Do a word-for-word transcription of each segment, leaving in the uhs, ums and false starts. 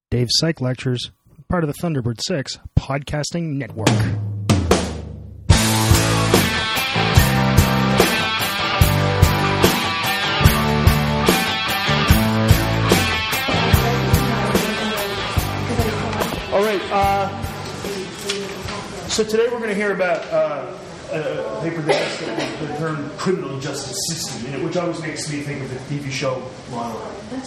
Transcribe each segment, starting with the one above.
Dave's Psych Lectures, part of the Thunderbird six podcasting network. All right, uh, so today we're going to hear about uh, a paper that has the term criminal justice system in it, which always makes me think of the T V show Lana.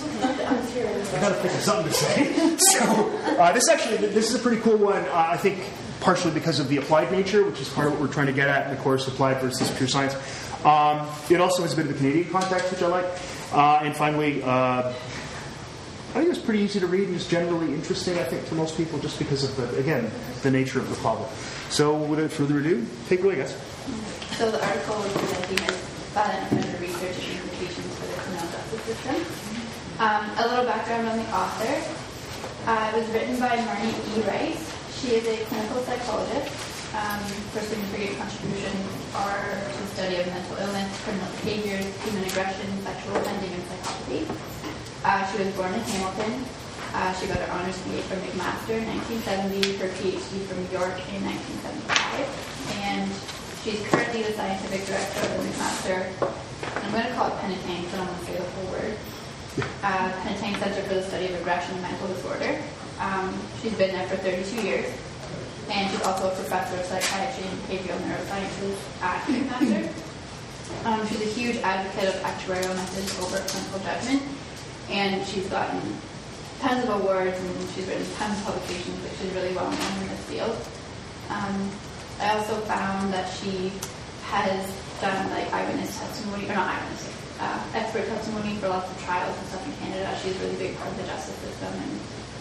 I got to think of something to say. So uh, this actually, this is a pretty cool one, uh, I think partially because of the applied nature, which is part of what we're trying to get at in the course, applied versus pure science. Um, it also has a bit of a Canadian context, which I like. Uh, and finally, uh, I think it's pretty easy to read and just generally interesting, I think, to most people, just because of the, again, the nature of the problem. So, without further ado, take it away, guys. So the article was presenting as violent offender research and implications for the criminal justice system. Um, a little background on the author. Uh, it was written by Marnie E. Rice. She is a clinical psychologist. Um, her significant contributions are to the study of mental illness, criminal behaviors, human aggression, sexual offending, and psychopathy. Uh, she was born in Hamilton. Uh, she got her honors B A from McMaster in nineteen seventy, her P H D from York in nineteen seventy-five, and she's currently the scientific director of the McMaster. I'm going to call it Penetang, so I don't want to say the whole word. Uh, Penetang Center for the Study of Aggression and Mental Disorder. Um, she's been there for thirty-two years, and she's also a professor of psychiatry and behavioral neurosciences at McMaster. Um, she's a huge advocate of actuarial methods over clinical judgment. And she's gotten tons of awards, and she's written tons of publications, which is really well known in this field. Um, I also found that she has done like eyewitness testimony, or not eyewitness, uh, expert testimony for lots of trials and stuff in Canada. She's a really big part of the justice system and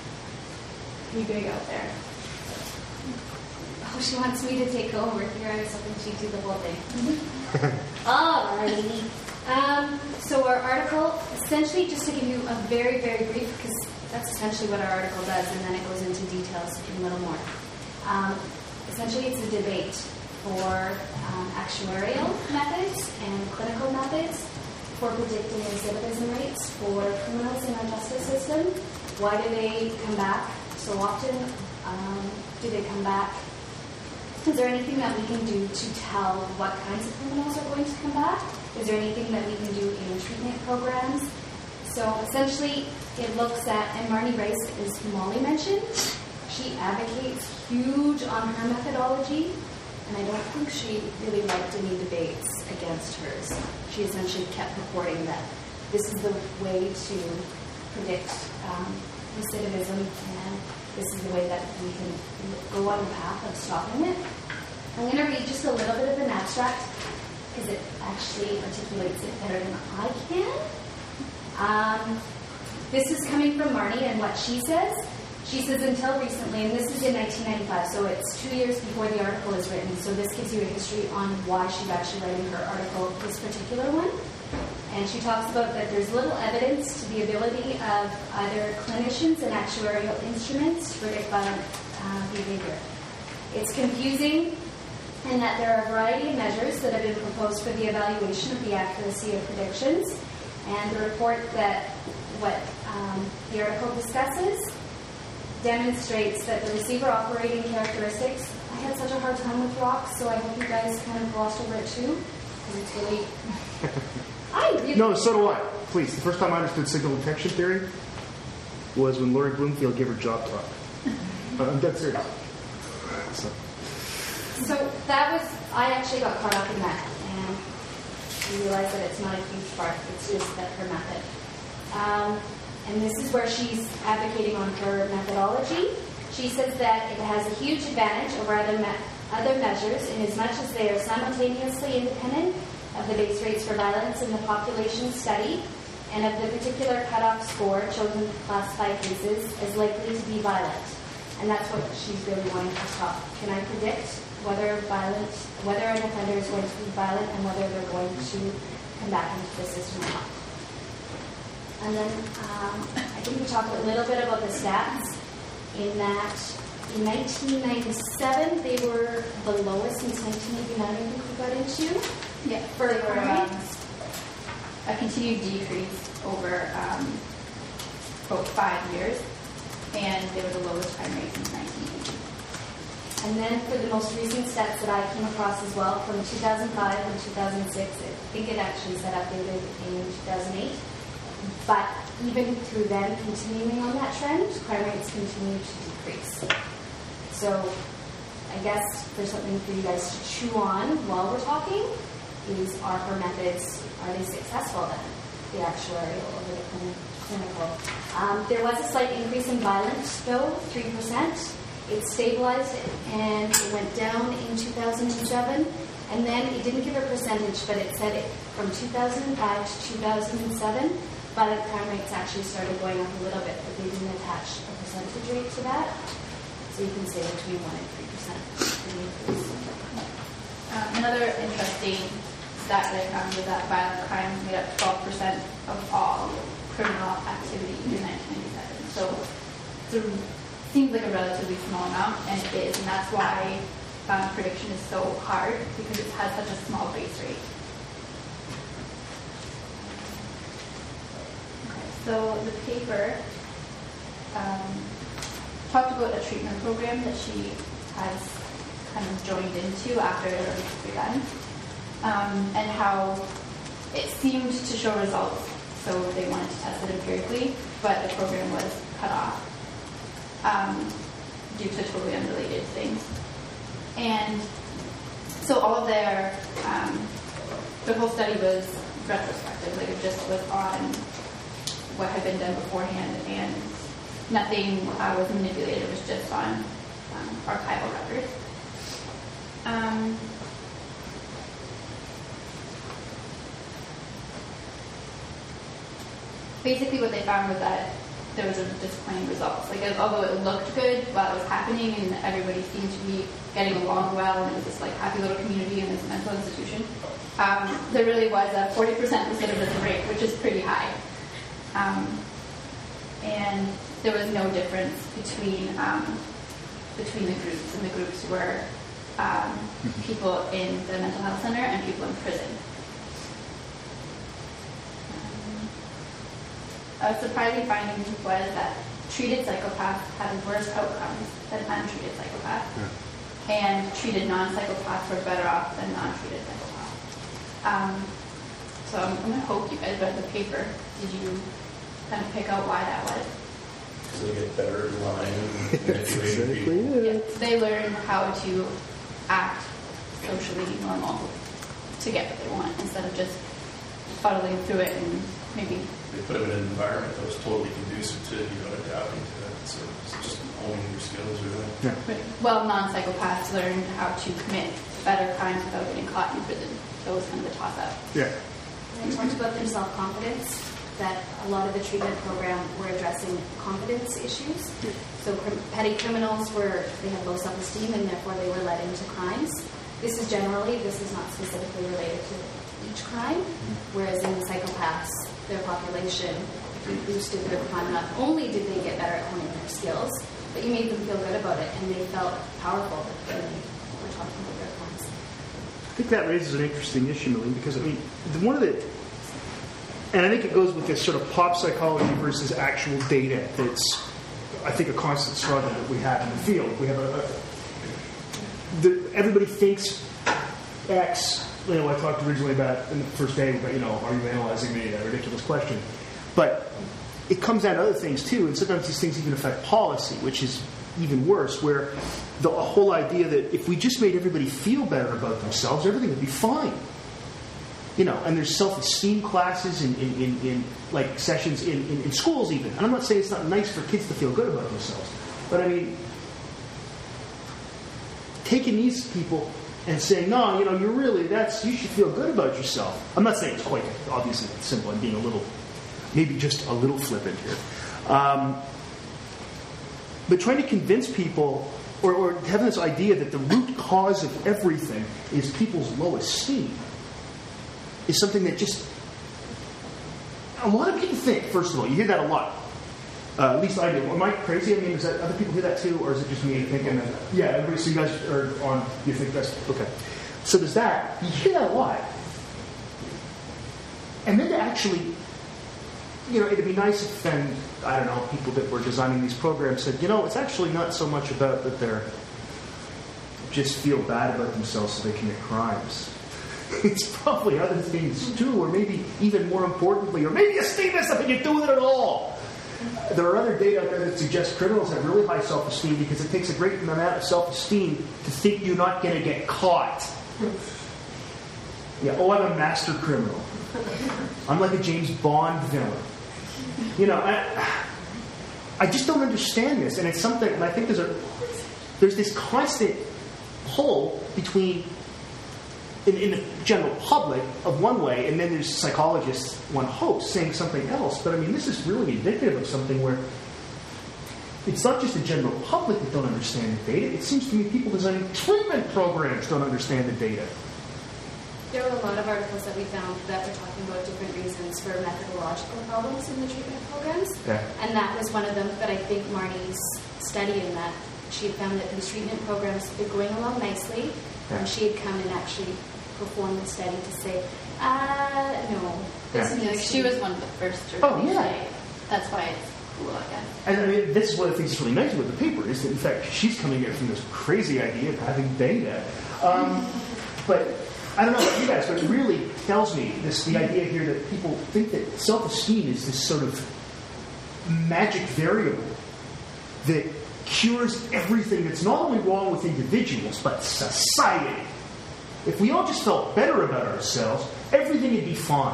pretty big out there. Oh, she wants me to take over here. I was hoping she'd do the whole thing. Alrighty. Um, so our article, essentially, just to give you a very, very brief, because that's essentially what our article does, and then it goes into details a little more. Um, essentially, it's a debate for um, actuarial methods and clinical methods for predicting recidivism rates for criminals in our justice system. Why do they come back so often? Um, do they come back? Is there anything that we can do to tell what kinds of criminals are going to come back? Is there anything that we can do in treatment programs? So essentially, it looks at, and Marnie Rice, as Molly mentioned, she advocates huge on her methodology, and I don't think she really liked any debates against hers. She essentially kept reporting that this is the way to predict um, recidivism, and this is the way that we can go on the path of stopping it. I'm going to read just a little bit of an abstract, because it actually articulates it better than I can. Um, this is coming from Marnie and what she says. She says, until recently, and this is in nineteen ninety-five, so it's two years before the article is written, so this gives you a history on why she's actually writing her article, this particular one. And she talks about that there's little evidence to the ability of either clinicians and actuarial instruments to predict violent uh, behavior. It's confusing in that there are a variety of measures that have been proposed for the evaluation of the accuracy of predictions. And the report that what um, the article discusses demonstrates that the receiver operating characteristics, I had such a hard time with rocks, so I hope you guys kind of glossed over it too, because it's really... I really... No, so do I. Please, the first time I understood signal detection theory was when Lori Bloomfield gave her job talk. I'm dead serious. So. So that was, I actually got caught up in that, and you realize that it's not a huge part, it's just that her method. Um, and this is where she's advocating on her methodology. She says that it has a huge advantage over other, me- other measures in as much as they are simultaneously independent of the base rates for violence in the population study and of the particular cutoff score chosen to classify cases as likely to be violent. And that's what she's really wanting to stop. Can I predict whether violent, whether an offender is going to be violent and whether they're going to come back into the system or not? And then um, I think we talked a little bit about the stats in that in nineteen ninety-seven they were the lowest since nineteen eighty-nine. I think we got into. Yeah, for um, a continued decrease over um, about five years. and they were the lowest crime rate since nineteen eighty. And then for the most recent stats that I came across as well, from two thousand five and two thousand six, I think it actually said updated in two thousand eight. But even through them continuing on that trend, crime rates continue to decrease. So I guess there's something for you guys to chew on while we're talking. Is are her methods, are they successful then? The actuarial over the clinical. Um, there was a slight increase in violence, though, three percent. It stabilized and it went down in two thousand seven. And then it didn't give a percentage, but it said it from two thousand five to two thousand seven, violent crime rates actually started going up a little bit, but they didn't attach a percentage rate to that. So you can say between one and three percent. Um, another interesting stat that I found was that violent crime made up twelve percent of all criminal activity in nineteen ninety-seven. So it seems like a relatively small amount, and it is, and that's why um, prediction is so hard, because it has such a small base rate. Okay, so the paper um, talked about a treatment program that she has kind of joined into after it was begun, um, and how it seemed to show results, so they wanted to test it empirically, but the program was cut off um, due to totally unrelated things. And so all of their, um, the whole study was retrospective, like it just was on what had been done beforehand, and nothing uh, was manipulated, it was just on um, archival records. Um, basically what they found was that there was a disappointing results. Like, it, although it looked good while it was happening and everybody seemed to be getting along well, and it was this like happy little community in this mental institution, um, there really was a forty percent recidivism rate, which is pretty high. Um, and there was no difference between um, between the groups, and the groups were um, people in the mental health center and people in prison. A surprising finding was that treated psychopaths had worse outcomes than untreated psychopaths, yeah. And treated non-psychopaths were better off than non-treated psychopaths. Um, so I'm, I'm going to hope you guys read the paper. Did you kind of pick out why that was? So they get better in line and manipulating people. Yeah, they learn how to act socially normal to get what they want, instead of just fuddling through it and maybe... They put them in an environment that was totally conducive to, you know, adapting to that. So it's just owning your skills, really. Yeah. Well, non-psychopaths learned how to commit better crimes without getting caught in prison. So it was kind of a toss-up. Yeah. They talked about their self-confidence, that a lot of the treatment program were addressing confidence issues. Yeah. So petty criminals were, they had low self-esteem, and therefore they were led into crimes. This is generally, this is not specifically related to each crime, mm-hmm. Whereas in psychopaths, their population, you boosted their crime. Not only did they get better at honing their skills, but you made them feel good about it, and they felt powerful when they were talking about their crimes. I think that raises an interesting issue, Millie, because, I mean, one of the... And I think it goes with this sort of pop psychology versus actual data that's, I think, a constant struggle that we have in the field. We have a... a the, everybody thinks X... You know, I talked originally about in the first day, but, you know, are you analyzing me? That ridiculous question. But it comes down to other things, too, and sometimes these things even affect policy, which is even worse, where the whole idea that if we just made everybody feel better about themselves, everything would be fine. You know, and there's self-esteem classes in, in, in, in like, sessions in, in, in schools even. And I'm not saying it's not nice for kids to feel good about themselves. But, I mean, taking these people... and saying, no, you know, you're really, that's, you should feel good about yourself. I'm not saying it's quite obviously simple. I'm being a little, maybe just a little flippant here. Um, but trying to convince people, or, or having this idea that the root cause of everything is people's low esteem, is something that just, a lot of people think, first of all, you hear that a lot. Uh, at least I do. Am I crazy? I mean, is that other people hear that too, or is it just me thinking that? Yeah, everybody. So you guys are on. You think that's okay? So there's that. You hear that a lot, and then to actually you know, it'd be nice if then, I don't know, people that were designing these programs said, you know, it's actually not so much about that they're just feel bad about themselves so they commit crimes. It's probably other things too, or maybe even more importantly, or maybe a state has nothing to do with it at all. There are other data out there that suggest criminals have really high self-esteem because it takes a great amount of self-esteem to think you're not going to get caught. Yeah, oh, I'm a master criminal. I'm like a James Bond villain. You know, I, I just don't understand this, and it's something. And I think there's a there's this constant pull between in, in the general public of one way, and then there's psychologists, one hopes, saying something else. But I mean, this is really indicative of something where it's not just the general public that don't understand the data. It seems to me people designing treatment programs don't understand the data. There were a lot of articles that we found that were talking about different reasons for methodological problems in the treatment programs. Okay. And that was one of them. But I think Marnie's study in that, she had found that these treatment programs were going along nicely. Okay. And she had come and actually performed the study to say, uh, no. Yeah. This Like needs she to was be- one of the first to Oh, really yeah. say that's why it's cool, I guess. And I mean, this is one of the things that's really nice about the paper is that, in fact, she's coming in from this crazy idea of having data. Um, but I don't know about you guys, but it really tells me this the idea here that people think that self-esteem is this sort of magic variable that cures everything that's not only wrong with individuals, but society. If we all just felt better about ourselves, everything would be fine.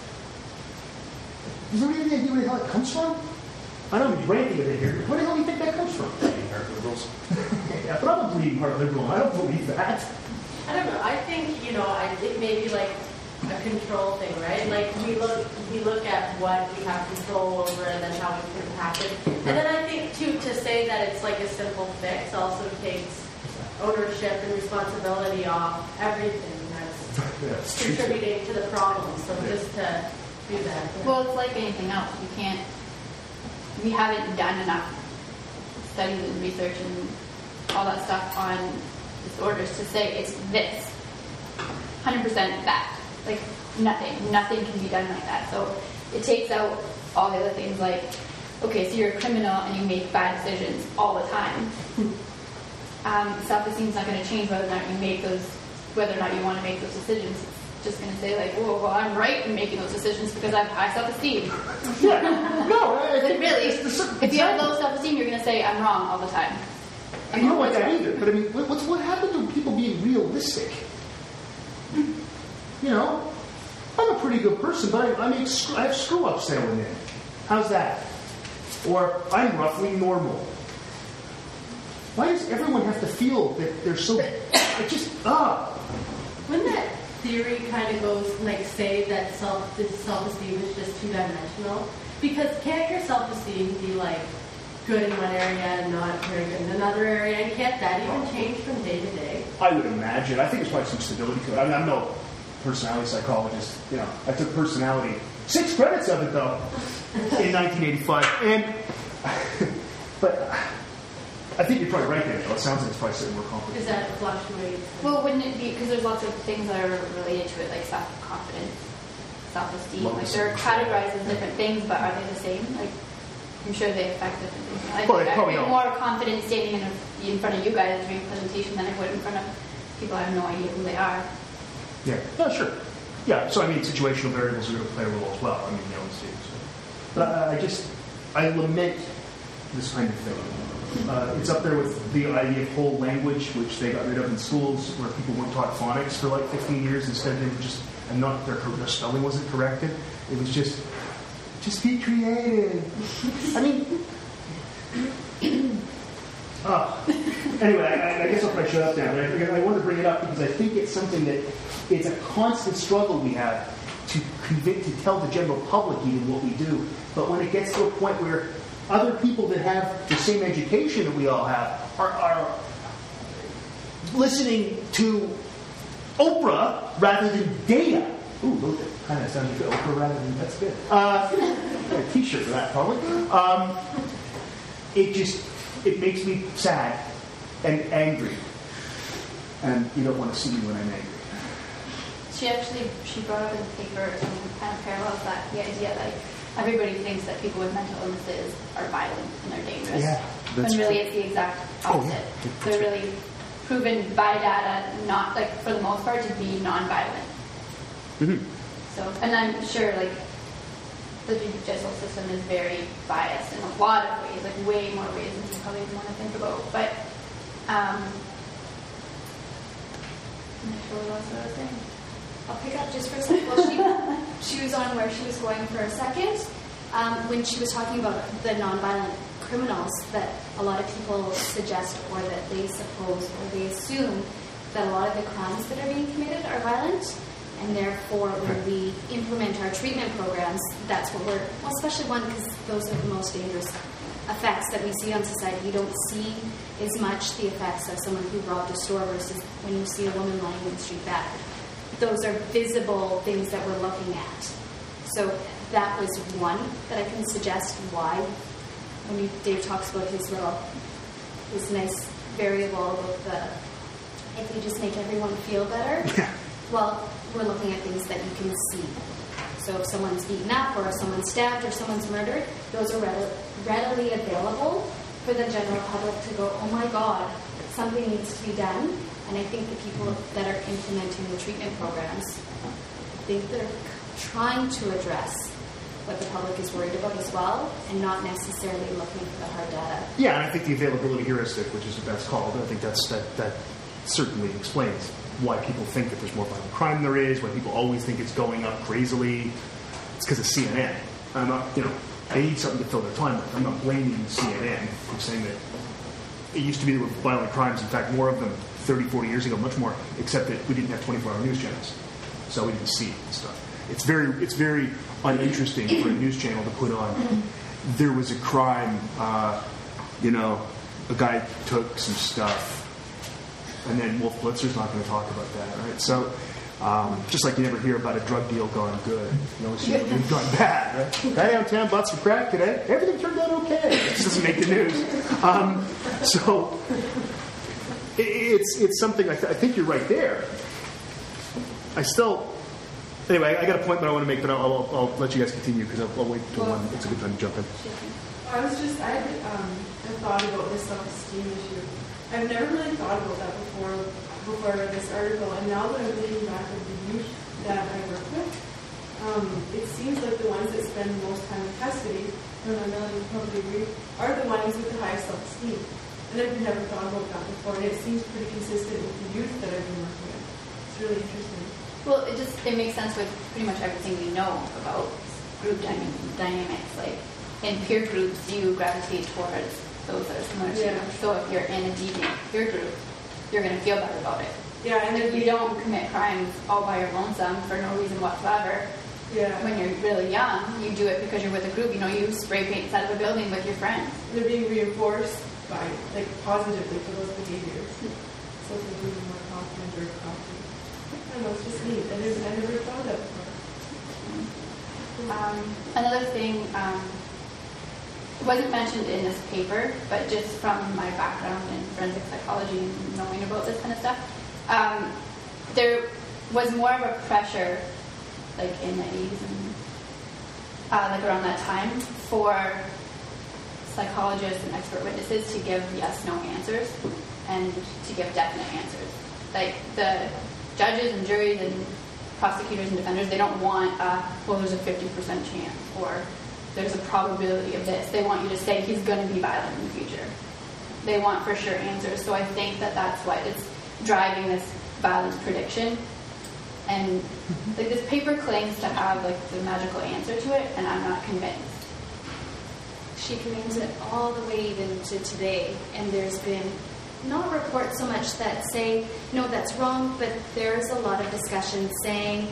Is there any idea where the hell it comes from? I know I'm ranting a bit here. Where the hell do you think that comes from? American liberals. Yeah, but I'm a bleeding heart liberal. I don't believe that. I don't know. I think, you know, I think maybe like a control thing, right? Like we look we look at what we have control over and then how we can impact it. And then I think too to say that it's like a simple fix also takes ownership and responsibility off everything that's Yeah, it's true. contributing to the problem. So just to do that. Yeah. Well, it's like anything else. You can't. We haven't done enough studies and research and all that stuff on disorders to say it's this. one hundred percent that. Like, nothing. Nothing can be done like that. So it takes out all the other things like, okay, so you're a criminal and you make bad decisions all the time. Um, self-esteem's not going to change whether or not you make those, whether or not you want to make those decisions. It's just going to say like, whoa, well, I'm right in making those decisions because I have high self-esteem. Yeah. No, I But think really, it's the- if you have low self-esteem, you're going to say, I'm wrong all the time. And you don't want that either. But I mean, what- what's what happened to people being realistic? You know, I'm a pretty good person, but I, I make screw, I have screw ups now and then. How's that? Or I'm roughly normal. Why does everyone have to feel that they're so? I just ah. Wouldn't that theory kind of goes like say that self this self-esteem is just two-dimensional? Because can't your self-esteem be like good in one area and not very good in another area? And can't that even change from day to day? I would imagine. I think there's probably some stability to it. I mean, I'm no personality psychologist. You know, I took personality, six credits of it though, in nineteen eighty-five. And but I think you're probably right there, though. It sounds like it's probably slightly more Is complicated. that fluctuates? Well, wouldn't it be, because there's lots of things that are related to it, like self-confidence, self-esteem. Low Like they're self-control. categorized as different things, but are they the same? Like, I'm sure they affect different things. I Well, think they I'd probably be don't. more confident standing in, a, in front of you guys doing a presentation than I would in front of people I have no idea who they are. Yeah. No, sure. Yeah. So I mean, situational variables are going to play a role as well. I mean, you know, it's, it's, but I, I just I lament this kind of thing. Uh, it's up there with the idea of whole language, which they got rid of in schools, where people weren't taught phonics for like fifteen years. Instead, they were just and not their their spelling wasn't corrected. It was just just be creative. I mean. Oh. Anyway, I, I guess I'll probably shut up now. But I, I want to bring it up because I think it's something that it's a constant struggle we have to convict, to tell the general public even what we do. But when it gets to a point where other people that have the same education that we all have are, are listening to Oprah rather than data. Ooh, look, that kind of sounds good. Oprah rather than that's good. Uh, got a T-shirt for that probably. Um, it just it makes me sad and angry, and you don't want to see me when I'm angry. She actually, she brought up in the paper some kind of parallels that the idea like everybody thinks that people with mental illnesses are violent and they're dangerous. Yeah, when that's really true. it's the exact Oh, opposite. yeah. They're really proven by data, not like for the most part, to be non-violent. Mm-hmm. So, and I'm sure like the judicial system is very biased in a lot of ways, like way more ways than you probably even want to think about. But um, I'm not sure what else I was saying. I'll pick up just for a second. Well, she, she was on where she was going for a second. Um, when she was talking about the nonviolent criminals, that a lot of people suggest or that they suppose or they assume that a lot of the crimes that are being committed are violent. And therefore, when we implement our treatment programs, that's what we're, well, especially one, because those are the most dangerous effects that we see on society. You don't see as much the effects of someone who robbed a store versus when you see a woman lying in the street battered. Those are visible things that we're looking at. So that was one that I can suggest why. When you, Dave talks about his little, his nice variable about the, if you just make everyone feel better, Yeah. well, we're looking at things that you can see. So if someone's beaten up or if someone's stabbed or someone's murdered, those are readily, readily available for the general public to go, oh my God, something needs to be done. And I think the people that are implementing the treatment programs, I think they're trying to address what the public is worried about as well, and not necessarily looking for the hard data. Yeah, and I think the availability heuristic, which is what that's called, I think that's that that certainly explains why people think that there's more violent crime than there is, why people always think it's going up crazily. It's because of C N N. I'm not, you know, they need something to fill their time with. I'm not blaming C N N. I'm saying that it used to be there were violent crimes, in fact, more of them thirty, forty years ago, much more, except that we didn't have twenty-four hour news channels. So we didn't see it and stuff. It's very, it's very uninteresting for a news channel to put on. There was a crime, uh, you know, a guy took some stuff, and then Wolf Blitzer's not going to talk about that, right? So, um, just like you never hear about a drug deal gone good, you always hear it's gone bad, right? Guy downtown bought some crack today. Everything turned out okay. It just doesn't make the news. Um, so, it, it's it's something. I, th- I think you're right there. I still. Anyway, I got a point that I want to make, but I'll, I'll, I'll let you guys continue because I'll, I'll wait till well, one. It's a good time to jump in. I was just, I had um, a thought about this self-esteem issue. I've never really thought about that before, before I read this article, and now that I'm thinking back of the youth that I work with, um, it seems like the ones that spend the most time in custody, and I know you probably agree, are the ones with the highest self-esteem. And I've never thought about that before, and it seems pretty consistent with the youth that I've been working with. It's really interesting. Well, it just it makes sense with pretty much everything we know about group dyna- dynamics. Like in peer groups, you gravitate towards those that are similar to Yeah. you. So if you're in a deviant peer group, you're going to feel better about it. Yeah, and If if you don't commit crimes all by your lonesome for no reason whatsoever, yeah, when you're really young, you do it because you're with a group. You know, you spray paint inside of a building with your friends. they're being reinforced by, like, positively for those behaviors. So they're being more confident or confident. I don't know, it's just neat. I never, I never thought of that before. Um, another thing, um, it wasn't mentioned in this paper, but just from my background in forensic psychology and knowing about this kind of stuff, um, there was more of a pressure, like in the eighties and uh, like around that time, for psychologists and expert witnesses to give yes/no answers and to give definite answers. Like the judges and juries and prosecutors and defenders, they don't want, uh, well, there's a fifty percent chance, or there's a probability of this. They want you to say he's going to be violent in the future. They want for sure answers. So I think that that's what is driving this violence prediction. And like this paper claims to have like the magical answer to it, and I'm not convinced. She claims it all the way even to today, and there's been not reports so much that say, no, that's wrong, but there's a lot of discussion saying,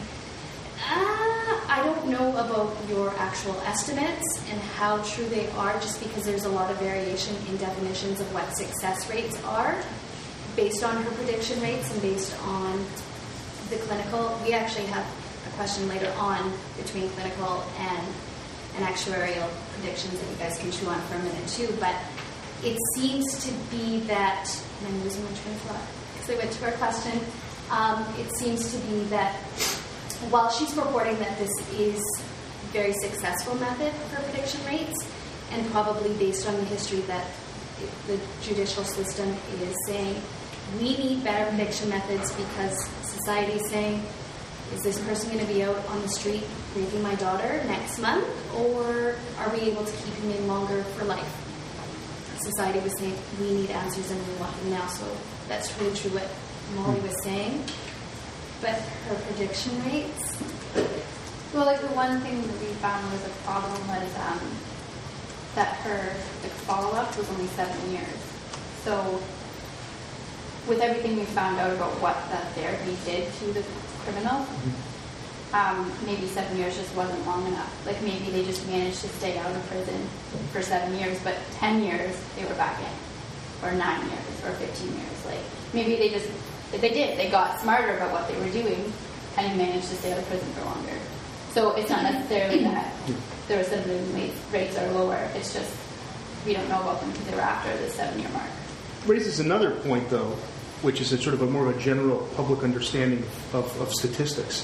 ah, I don't know about your actual estimates and how true they are, just because there's a lot of variation in definitions of what success rates are based on her prediction rates and based on the clinical. We actually have a question later on between clinical and and actuarial predictions that you guys can chew on for a minute too, but it seems to be that, and I'm losing my train of thought because I went to our question, um, it seems to be that while she's reporting that this is very successful method for prediction rates, and probably based on the history that the judicial system is saying, we need better prediction methods because society is saying, is this person going to be out on the street raping my daughter next month, or are we able to keep him in longer for life? Society was saying, we need answers and we want them now. So that's really true what Molly was saying. But her prediction rates? Well, like the one thing that we found was a problem was um, that her like, follow-up was only seven years. So with everything we found out about what that therapy did to the criminal, um, maybe seven years just wasn't long enough. Like maybe they just managed to stay out of prison for seven years, but ten years they were back in, or nine years, or fifteen years. Like maybe they just, they did, they got smarter about what they were doing and managed to stay out of prison for longer. So it's not necessarily that the recidivism rates are lower, it's just we don't know about them because they were after the seven-year mark. Raises another point, though, which is a sort of a more of a general public understanding of, of statistics.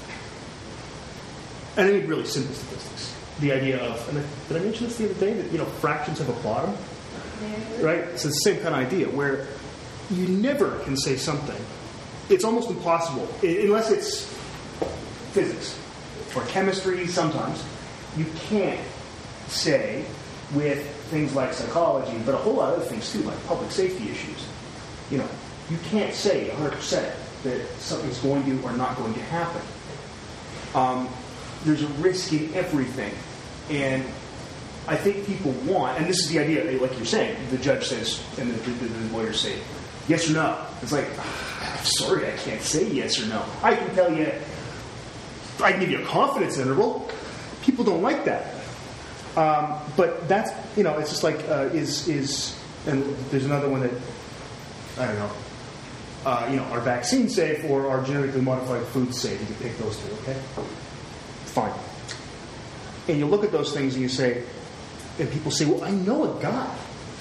And I mean really simple statistics. The idea of, and I, did I mention this the other day, that, you know, fractions have a bottom? Right? So it's the same kind of idea, where you never can say something. It's almost impossible, unless it's physics or chemistry sometimes. You can't say with things like psychology, but a whole lot of other things too, like public safety issues. You know, you can't say one hundred percent that something's going to or not going to happen. Um, there's a risk in everything. And I think people want, and this is the idea, like you're saying, the judge says, and the, the, the lawyers say, yes or no. It's like, I'm sorry, I can't say yes or no. I can tell you, I can give you a confidence interval. People don't like that. Um, but that's, you know, it's just like, uh, is, is, and there's another one that, I don't know, uh, you know, are vaccines safe or are genetically modified foods safe? You can pick those two, okay? Fine. And you look at those things and you say, and people say, well, I know a guy.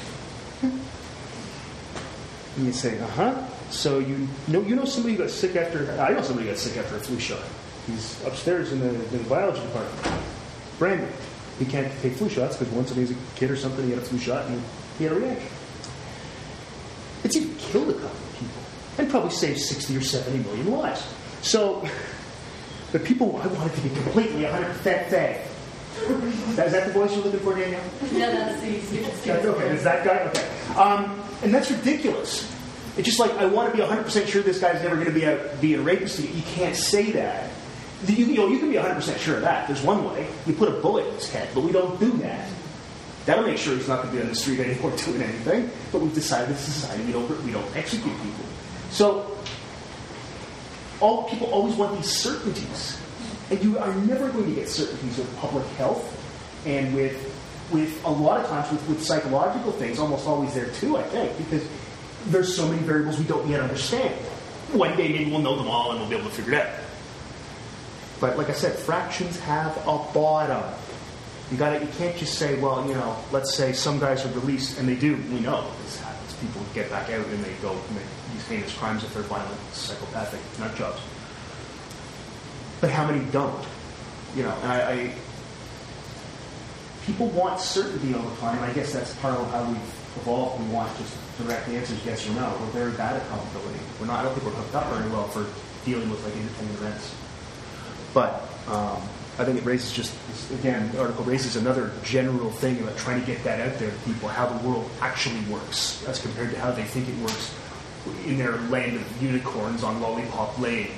And you say, uh-huh. So you know, you know somebody who got sick after, I know somebody who got sick after a flu shot. He's upstairs in the, in the biology department. Brandon. He can't take flu shots because once when he was a kid or something, he had a flu shot and he had a reaction. It's even killed a couple of people and probably saved sixty or seventy million lives. So the people, I wanted to be completely one hundred percent fake. Is that the voice you're looking for, Danielle? No, that's the That's okay. Is that guy? Okay. Um, and that's ridiculous. It's just like, I want to be one hundred percent sure this guy's never going to be a, be a rapist. You can't say that. You, you know, you can be one hundred percent sure of that. There's one way. You put a bullet in his head, but we don't do that. That'll make sure he's not going to be on the street anymore doing anything. But we've decided as a society we don't, we don't execute people. So all people always want these certainties. And you are never going to get certainties with public health and with with a lot of times with, with psychological things, almost always there too, I think, because there's so many variables we don't yet understand. One day maybe we'll know them all and we'll be able to figure it out. But like I said, fractions have a bottom. You got to, you can't just say, well, you know, let's say some guys are released, and they do. We know this happens. People get back out and they go commit these heinous crimes if they're violent, psychopathic nut jobs. But how many don't? You know, and I, I people want certainty all the time. I guess that's part of how we've evolved. We want just direct answers, yes or no. We're very bad at probability. We're not. I don't think we're hooked up very well for dealing with like independent events. But um, I think it raises just, again, the article raises another general thing about trying to get that out there to people, how the world actually works as compared to how they think it works in their land of unicorns on Lollipop Lane.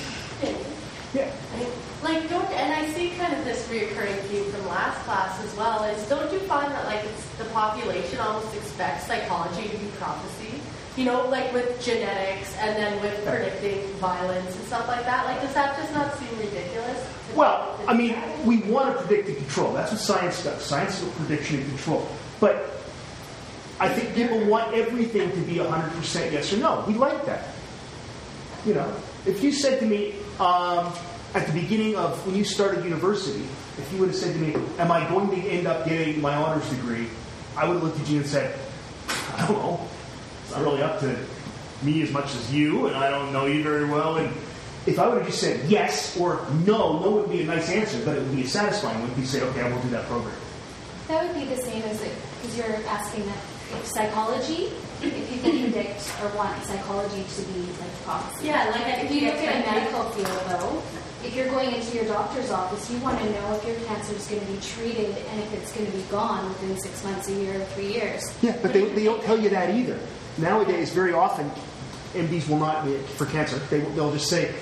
Yeah. Like, don't, and I see kind of this reoccurring theme from last class as well, is don't you find that, like, it's, the population almost expects psychology to be prophecy? You know, like with genetics and then with predicting violence and stuff like that. Like, does that just not seem ridiculous? Well, I mean, we want to predict and control. That's what science does. Science is prediction and control. But I think people want everything to be one hundred percent yes or no. We like that. You know, if you said to me um, at the beginning of when you started university, if you would have said to me, am I going to end up getting my honors degree? I would have looked at you and said, I don't know. It's not really up to me as much as you, and I don't know you very well, and if I would have just said yes or no, no would be a nice answer, but it would be a satisfying one. You'd say, okay, I will do that program. That would be the same as it, because you're asking that if psychology, if you can predict or want psychology to be like policy. Yeah, like I if you look at a medical field though, if you're going into your doctor's office, you want to know if your cancer is going to be treated and if it's going to be gone within six months, a year, or three years. Yeah, but they, they don't tell you that either. Nowadays, very often, M Ds will not, for cancer, they, they'll just say,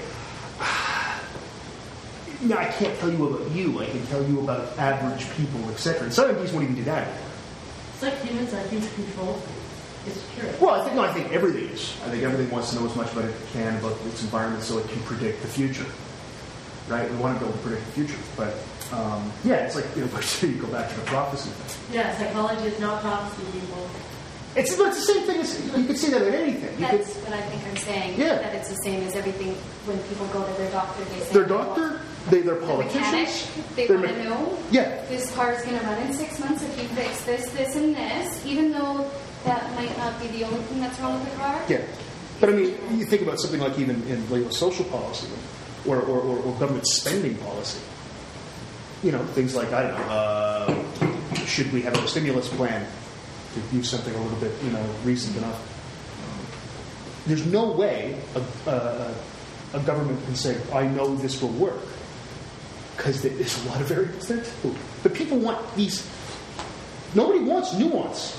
no, I can't tell you about you, I can tell you about average people, et cetera. And some M Ds won't even do that. It's like humans are huge control. It's true. Well, I think, no, I think everything is. I think everything wants to know as much about it as it can about its environment so it can predict the future. Right? We want to be able to predict the future. But, um, yeah, it's like, you know, you go back to the prophecy thing. Yeah, psychology is not prophecy, people. It's, it's the same thing as, you could say that about anything. You That's could, what I think I'm saying. Yeah. That it's the same as everything when people go to their doctor. They say their doctor, they, they're the mechanic, politicians. they they're want to me- know Yeah. this car is going to run in six months if you fix this, this, and this, even though that might not be the only thing that's wrong with the car. Yeah. But I mean, you think about something like even in like, social policy or, or, or, or government spending policy. You know, things like, I don't know, uh, should we have a stimulus plan to use something a little bit, you know, recent enough? There's no way a, a, a government can say, I know this will work. Because there's a lot of variables there too. But people want these, nobody wants nuance.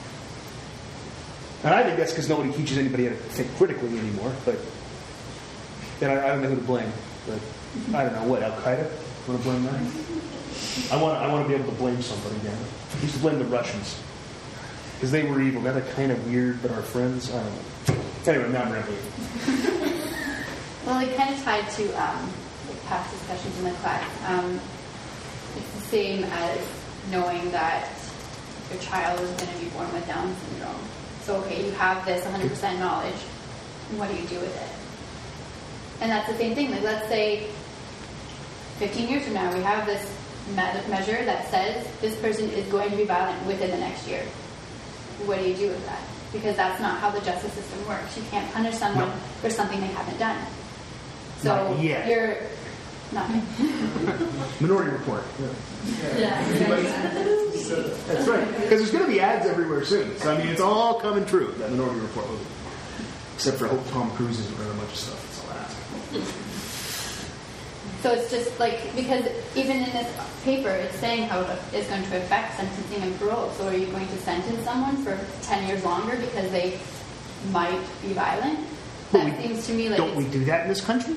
And I think that's because nobody teaches anybody how to think critically anymore. But then I, I don't know who to blame. But I don't know what, Al Qaeda? Want to blame that? I want. I want to be able to blame somebody again. I used to blame the Russians because they were evil. Now they're kind of weird, but our friends. I don't know. Anyway, now I'm rambling. Well, it kind of tied to um, like past discussions in the class. Um, it's the same as knowing that your child is going to be born with Down syndrome. So, okay, you have this one hundred percent knowledge. And what do you do with it? And that's the same thing. Like, let's say fifteen years from now, we have this me- measure that says this person is going to be violent within the next year. What do you do with that? Because that's not how the justice system works. You can't punish someone No. for something they haven't done. So Not yet. you're not. Minority Report. Yeah. That's right. Because there's going to be ads everywhere soon. So I mean, it's all coming true. That Minority Report movie. Except for I hope Tom Cruise isn't running a bunch of stuff. That's all I ask. So it's just like, because even in this paper, it's saying how it's going to affect sentencing and parole. So are you going to sentence someone for ten years longer because they might be violent? But That we- seems to me like Don't it's, we do that in this country?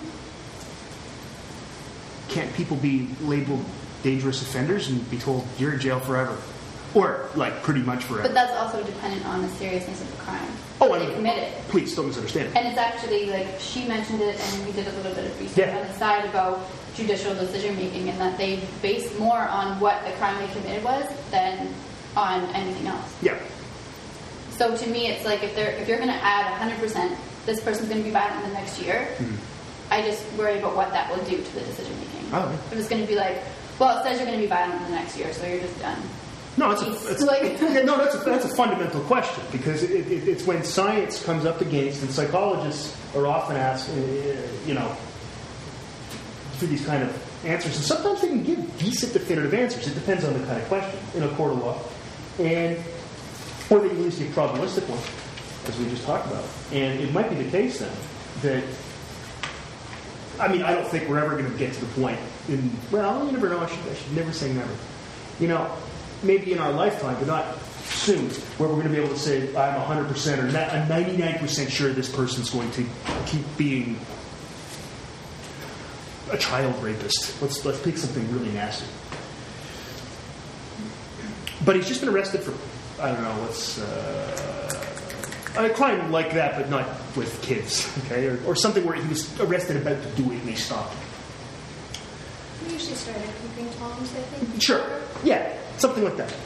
Can't people be labeled dangerous offenders and be told you're in jail forever? Or, like, pretty much forever? but that's also dependent on the seriousness of the crime Oh, that I they mean, committed. please, don't misunderstand it. And it's actually, like, she mentioned it, and we did a little bit of research Yeah. on the side about judicial decision-making, and that they base more on what the crime they committed was than on anything else. Yeah. So to me, it's like if they're if you're going to add one hundred percent, this person's going to be violent in the next year, Mhm. I just worry about what that will do to the decision-making. Oh, yeah. If it's going to be like, well, it says you're going to be violent in the next year, so you're just done. No, it's a, it's, Like- yeah, no, that's a, that's a fundamental question because it, it, it's when science comes up against, and psychologists are often asked, uh, you know, for these kind of answers, and sometimes they can give decent, definitive answers. It depends on the kind of question in a court of law, and or they at least give probabilistic ones, as we just talked about. And it might be the case then that. I mean, I don't think we're ever going to get to the point in. Well, you never know. I should, I should never say never. You know. Maybe in our lifetime, but not soon, where we're going to be able to say, I'm one hundred percent or I'm ninety-nine percent sure this person's going to keep being a child rapist. Let's let's pick something really nasty. But he's just been arrested for, I don't know, what's uh, a crime like that, but not with kids, okay? Or, or something where he was arrested about to do it and they stopped him. We usually start at peeping toms, I think. Sure. Yeah, something like that.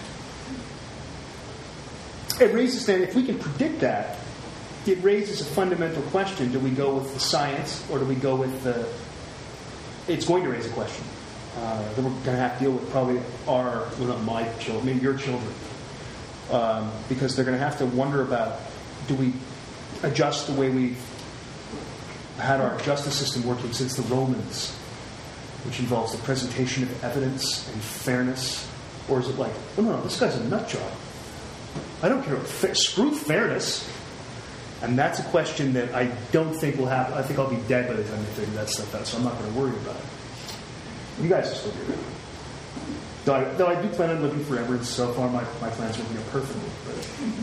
It raises then, if we can predict that, it raises a fundamental question. Do we go with the science or do we go with the... It's going to raise a question. Uh, that we're going to have to deal with probably our, well, not my children, maybe your children. Um, because they're going to have to wonder about, do we adjust the way we had our justice system working since the Romans, which involves the presentation of evidence and fairness? Or is it like, oh no, no, this guy's a nut job. I don't care. Fa- screw fairness. And that's a question that I don't think will happen. I think I'll be dead by the time they figure that stuff out, so I'm not going to worry about it. You guys will still be around. Though I, though I do plan on living forever, and so far my, my plans working out perfectly. But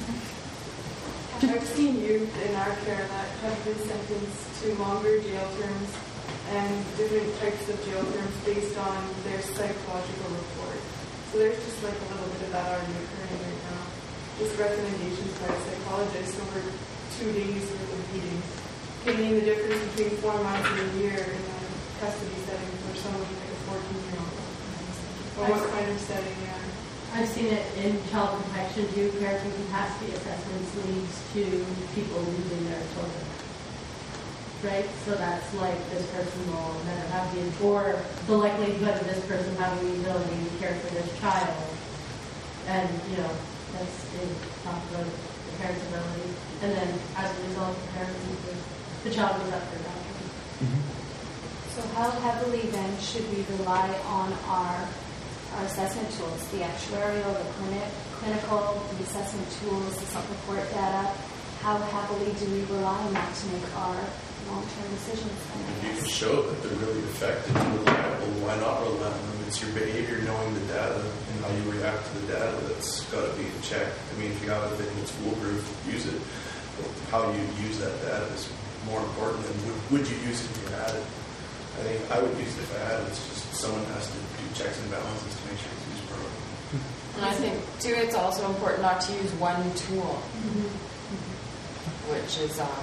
I've seen youth in our care that have been sentenced to longer jail terms and different types of jail terms based on their psychological report. So there's just like a little bit of that already occurring right now. Just recommendations by a psychologist over two days worth of meetings, giving the difference between four months and a year in a custody setting for someone like a fourteen-year-old. Or what kind of setting, yeah. I've seen it in child protection too. Parenting capacity assessments leads to people losing their children. Right? So that's like this person will never have the, or the likelihood of this person having the ability to care for this child. And, you know, that's, they talk about the parent's ability. And then as a result, the parents, the child goes up for adoption. mm-hmm. So how heavily then should we rely on our our assessment tools, the actuarial, the clinic, clinical, the assessment tools, the self-report data? How heavily do we rely on that to make our long-term decisions? If you can show that they're really effective and reliable, why not rely on them? It's your behavior, knowing the data, and how you react to the data that's got to be checked. I mean, if you have a thing that's foolproof, use it. But how you use that data is more important than would, would you use it if you had it. I think I would use it if I had it. It's just someone has to do checks and balances to make sure it's used properly. And I think, too, it's also important not to use one tool, Mm-hmm. which is um,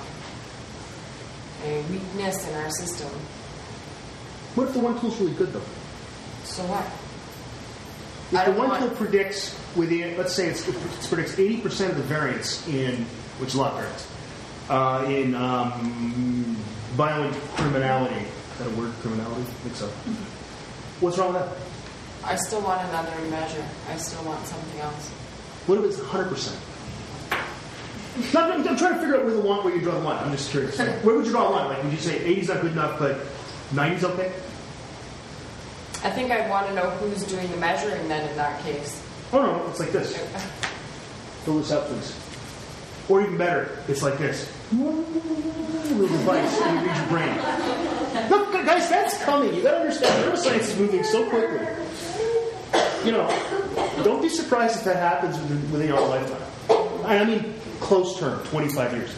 a weakness in our system. What if the one tool's really good, though? So what? If I the don't one want- tool predicts within, let's say it's, it predicts eighty percent of the variance in, which is a lot of variance, uh, in um, violent criminality. Is that a word, criminality? I think so. What's wrong with that? I still want another measure. I still want something else. What if it's one hundred percent? No, I'm, I'm trying to figure out where the line, where you draw the line. I'm just curious. Where would you draw the line? Like, would you say eighty's not good enough, but ninety's okay? I think I'd want to know who's doing the measuring then in that case. Oh, no, it's like this. Fill this out, please. Or even better, it's like this. A little device, and you read your brain. Look, guys, that's coming. You got to understand, neuroscience is moving so quickly. You know, don't be surprised if that happens within, within our lifetime. I mean, close term, twenty-five years.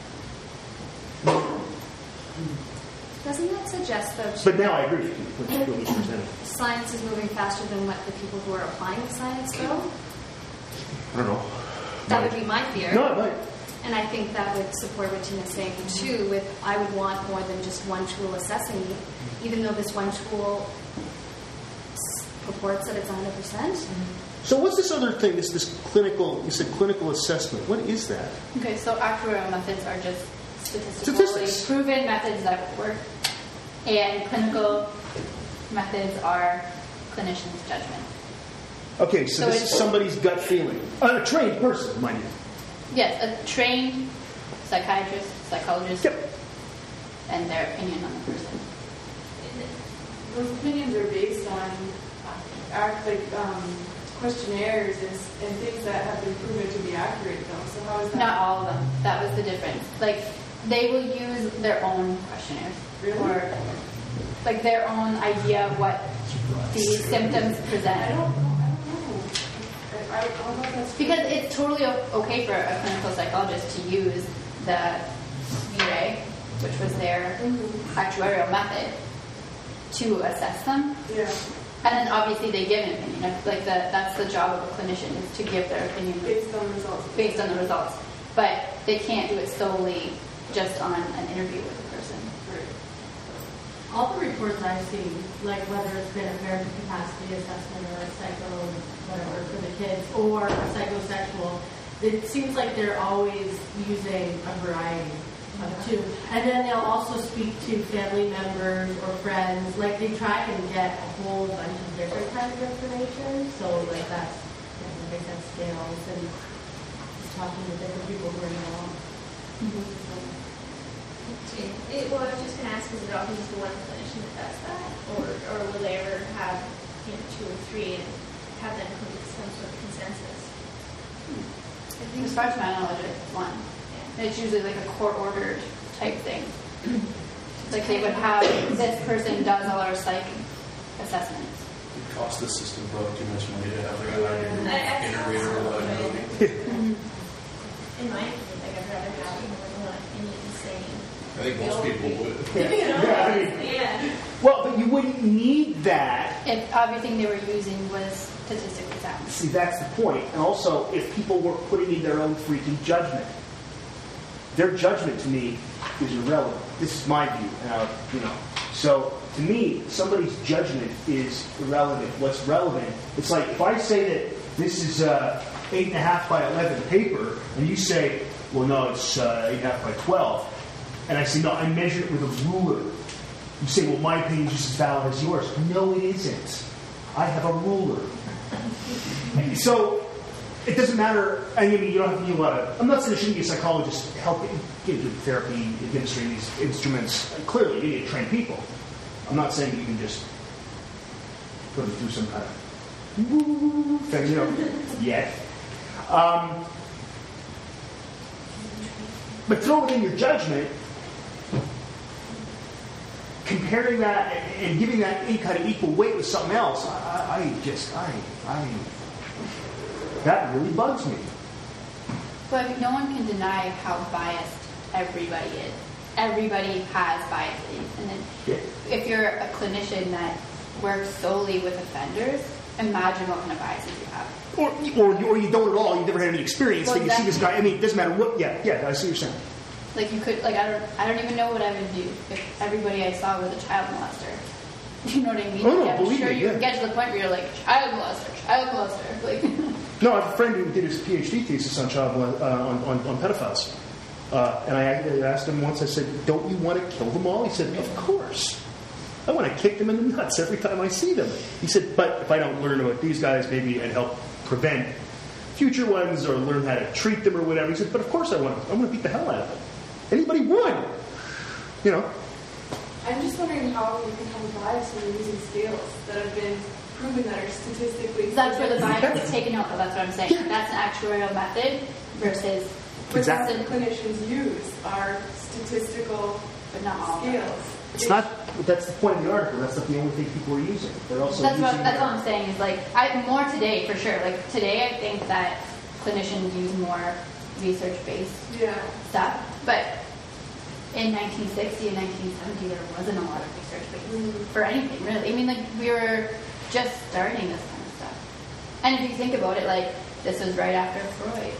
Doesn't that suggest, though, But now I agree with what you presented. science is moving faster than what the people who are applying the science go? I don't know. That would be my fear. No, it might. And I think that would support what Tina's saying, too, with I would want more than just one tool assessing me, even though this one tool s- purports that it's one hundred percent. So what's this other thing, this, this clinical, you said clinical assessment. What is that? Okay, so actuarial methods are just statistically Statistics. proven methods that work, and clinical methods are clinician's judgment. Okay, so, So this it's- is somebody's gut feeling. Uh, a trained person, mind you. Yes, a trained psychiatrist, psychologist, Yep. and their opinion on the person. Those opinions are based on act like um, questionnaires and, and things that have been proven to be accurate, though. So how is that? Not all of them. That was the difference. Like, they will use their own questionnaires. Really? Or, like, their own idea of what the symptoms I present. don't know. I don't know. I, I don't know if that's Because it's totally o- okay for a clinical psychologist to use the V R A, which was their actuarial method, to assess them. yeah. And then obviously they give an opinion. Like the, that's the job of a clinician, is to give their opinion Based on results. based on the results. But they can't do it solely just on an interview with a person. All the reports I've seen, like whether it's been a parenting capacity assessment or a psycho, whatever, for the kids, or a psychosexual, it seems like they're always using a variety of two. And then they'll also speak to family members or friends. Like they try and get a whole bunch of different kinds of information. So like that's, you know, like I said, scales and just talking to different people who are involved. So, It, well, I was just going to ask, is it always the one clinician that does that? Or, or will they ever have, you know, two or three and have them come to some sort of consensus? As far as my knowledge, it's one. Yeah. It's usually like a court-ordered type thing. Like they would have, this person does all our psych assessments. It costs the system probably too much money to have like a I- I- integrator without knowing. In my opinion, like I'd rather have more than any insane. I think most people would. You know? Yeah, I mean- Yeah. Well, but you wouldn't need that. If everything they were using was statistically sound. See, that's the point. And also, if people were putting in their own freaking judgment, their judgment to me is irrelevant. This is my view. Uh, you know, so to me, somebody's judgment is irrelevant. What's relevant? It's like if I say that this is uh, eight and a half by eleven paper, and you say, well, no, it's uh, eight and a half by twelve, and I say, no, I measured it with a ruler. You say, well, my opinion is just as valid as yours. No, it isn't. I have a ruler. So it doesn't matter. I mean, you don't have to be a lot of. I'm not saying there shouldn't be a psychologist helping, give you therapy, administering these instruments. Clearly, you need to train people. I'm not saying you can just put them through some kind of thing, you know, yet. Um, but throw it in your judgment. Comparing that and giving that any kind of equal weight with something else, I, I just, I, I, that really bugs me. But no one can deny how biased everybody is. Everybody has biases. And then Yeah. if you're a clinician that works solely with offenders, imagine what kind of biases you have. Or, or, you- or you don't at all. You've never had any experience. Well, Then you see this guy. I mean, it doesn't matter what. Yeah, yeah. I see what you're saying. Like you could, like I don't, I don't even know what I would do if everybody I saw was a child molester. You know what I mean? Oh, no, I'm believe sure me, you yeah. can get to the point where you're like, child molester, child molester. Like, No, I have a friend who did his PhD thesis on child mol- uh, on, on, on pedophiles, uh, and I asked him once. I said, "Don't you want to kill them all?" He said, "Of course. I want to kick them in the nuts every time I see them." He said, "But if I don't learn about these guys, maybe and help prevent future ones or learn how to treat them or whatever." He said, "But of course I want to. I want to beat the hell out of them. Anybody would, you know." I'm just wondering how you can have a bias when you're using scales that have been proven that are statistically. that's where the bias is taken out. Of, that's what I'm saying. That's an actuarial method versus, Exactly. What clinicians use are statistical but not all. of them. scales. It's not. That's the point of the article. That's not the only thing people are using. They're also That's using. what that's what I'm saying is like I more today for sure. Like today, I think that clinicians use more research-based Yeah. stuff, but in nineteen sixty and nineteen seventy, there wasn't a lot of research based for anything really. I mean, like we were just starting this kind of stuff. And if you think about it, like this was right after Freud.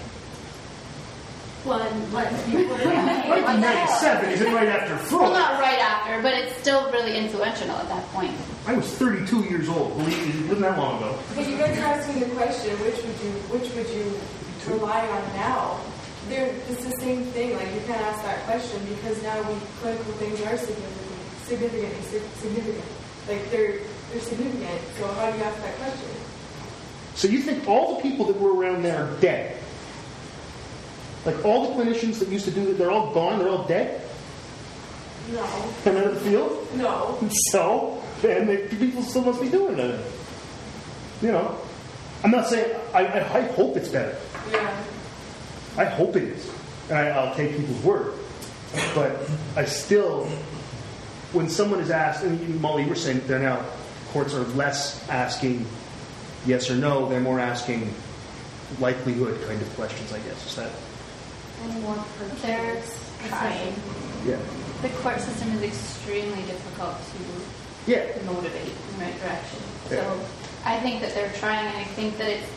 One, what people nineteen ninety-seven isn't right after Freud. Well, not right after, but it's still really influential at that point. I was thirty-two years old. Believe me, it wasn't that long ago. But you guys are asking the question, which would you which would you rely on now? They're, it's the same thing. Like you can't ask that question because now we clinical things are significant, significantly sig- significant. Like they're they're significant. So how do you ask that question? So you think all the people that were around there are dead? Like all the clinicians that used to do it, they're all gone. They're all dead. No, Come out of the field. no. So, and the people still must be doing it. You know, I'm not saying. I, I, I hope it's better. Yeah. I hope it is. And I, I'll take people's word. But I still, when someone is asked, and Molly, you were saying that they're now, courts are less asking yes or no, they're more asking likelihood kind of questions, I guess. Is that? And more they're trying. Yeah. The court system is extremely difficult to Yeah. motivate in the right direction. Yeah. So I think that they're trying, and I think that it's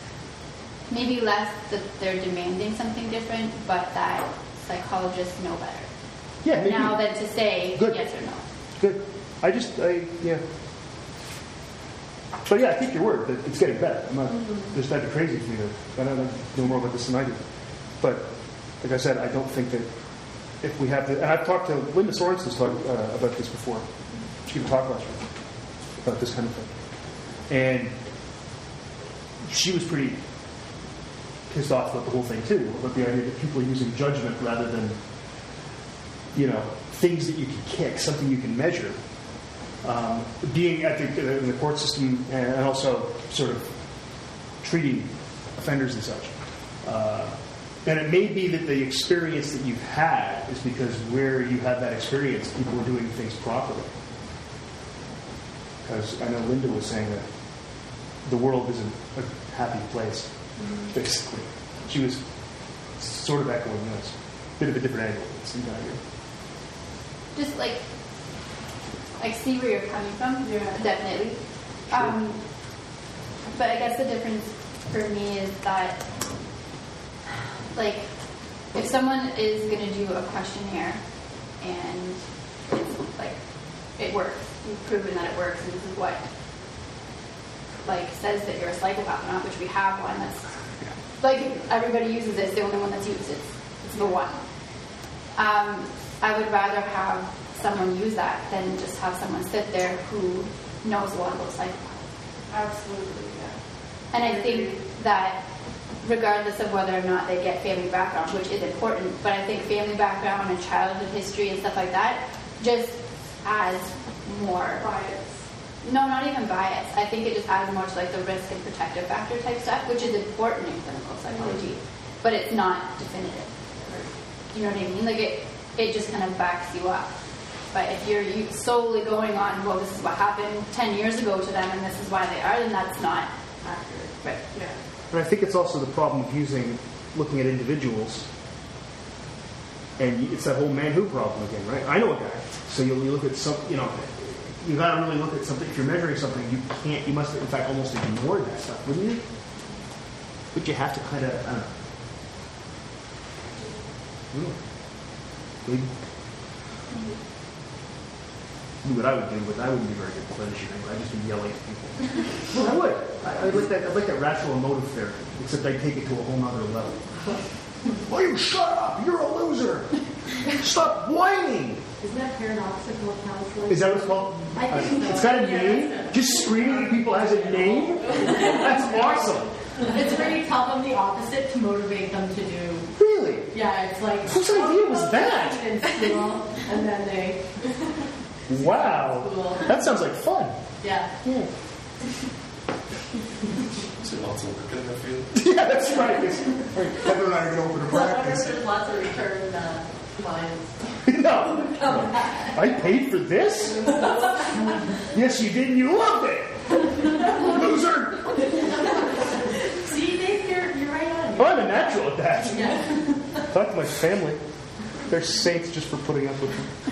maybe less that they're demanding something different, but that psychologists know better Yeah, maybe. now than to say Good. yes or no. Good. I just, I, yeah. But yeah, I take your word that it's getting better. I'm not, this might be crazy for me to, I don't know more about this than I do. But, like I said, I don't think that if we have the, and I've talked to, Linda Sorensen's talked uh, about this before. She gave a talk last week about this kind of thing. And she was pretty pissed off about the whole thing too, about the idea that people are using judgment rather than you know, things that you can kick, something you can measure. Um, being at the, in the court system and also sort of treating offenders and such. Uh, and it may be that the experience that you've had is because where you have that experience, people are doing things properly. Because I know Linda was saying that the world isn't a happy place, mm-hmm. basically. She was sort of echoing this. Bit of a different angle. It's not here. Just like, I see where you're coming from, Yeah. definitely. Sure. Um, but I guess the difference for me is that, like, if someone is going to do a questionnaire and it's like, it works, you've proven that it works, and this is what, like, says that you're a psychopath or not, which we have one that's, like, everybody uses it, it's the only one that's used, it's, it's the one. Um, I would rather have someone use that than just have someone sit there who knows a lot about psychopaths. Absolutely, yeah. And I think that regardless of whether or not they get family background, which is important, but I think family background and childhood history and stuff like that just adds more Bias. No, not even bias. I think it just adds more to like the risk and protective factor type stuff, which is important in clinical psychology, mm-hmm. but it's not definitive. You know what I mean? Like it, it just kind of backs you up. But if you're you solely going on, well, this is what happened ten years ago to them, and this is why they are, then that's not accurate. Right. Yeah. And I think it's also the problem of using, looking at individuals, and it's that whole man who problem again, right? I know a guy, so you, you look at some, you know, you got to really look at something. If you're measuring something, you can't, you must, in fact, almost ignore that stuff, wouldn't you? But you have to kind of, I don't know. Maybe. What I would do, but I wouldn't be very good at clinician. I'd just be yelling at people. Well, I would. I, I'd like that. I'd like that rational emotive therapy, except I'd take it to a whole nother level. Well, you shut up! You're a loser. Stop whining. Isn't that paradoxical counseling? Is that what it's called? I think uh, so. It's got a Yeah. name. Just screaming at people has a name. That's awesome. It's where you tell them the opposite to motivate them to do. Really? Yeah, it's like Whose idea was that? in school, and then they. Wow. Cool. That sounds like fun. Yeah. Yeah. So lots of work in the field. Yeah, that's right. It's, Heather and I are going to open a So I wonder if practice. there's lots of return uh, clients. No. I paid for this? Yes, you did, and you loved it. Loser. See, Dave, you're, you're right on. Oh, I'm a natural at that. Yeah. Talk to my family. They're saints just for putting up with me.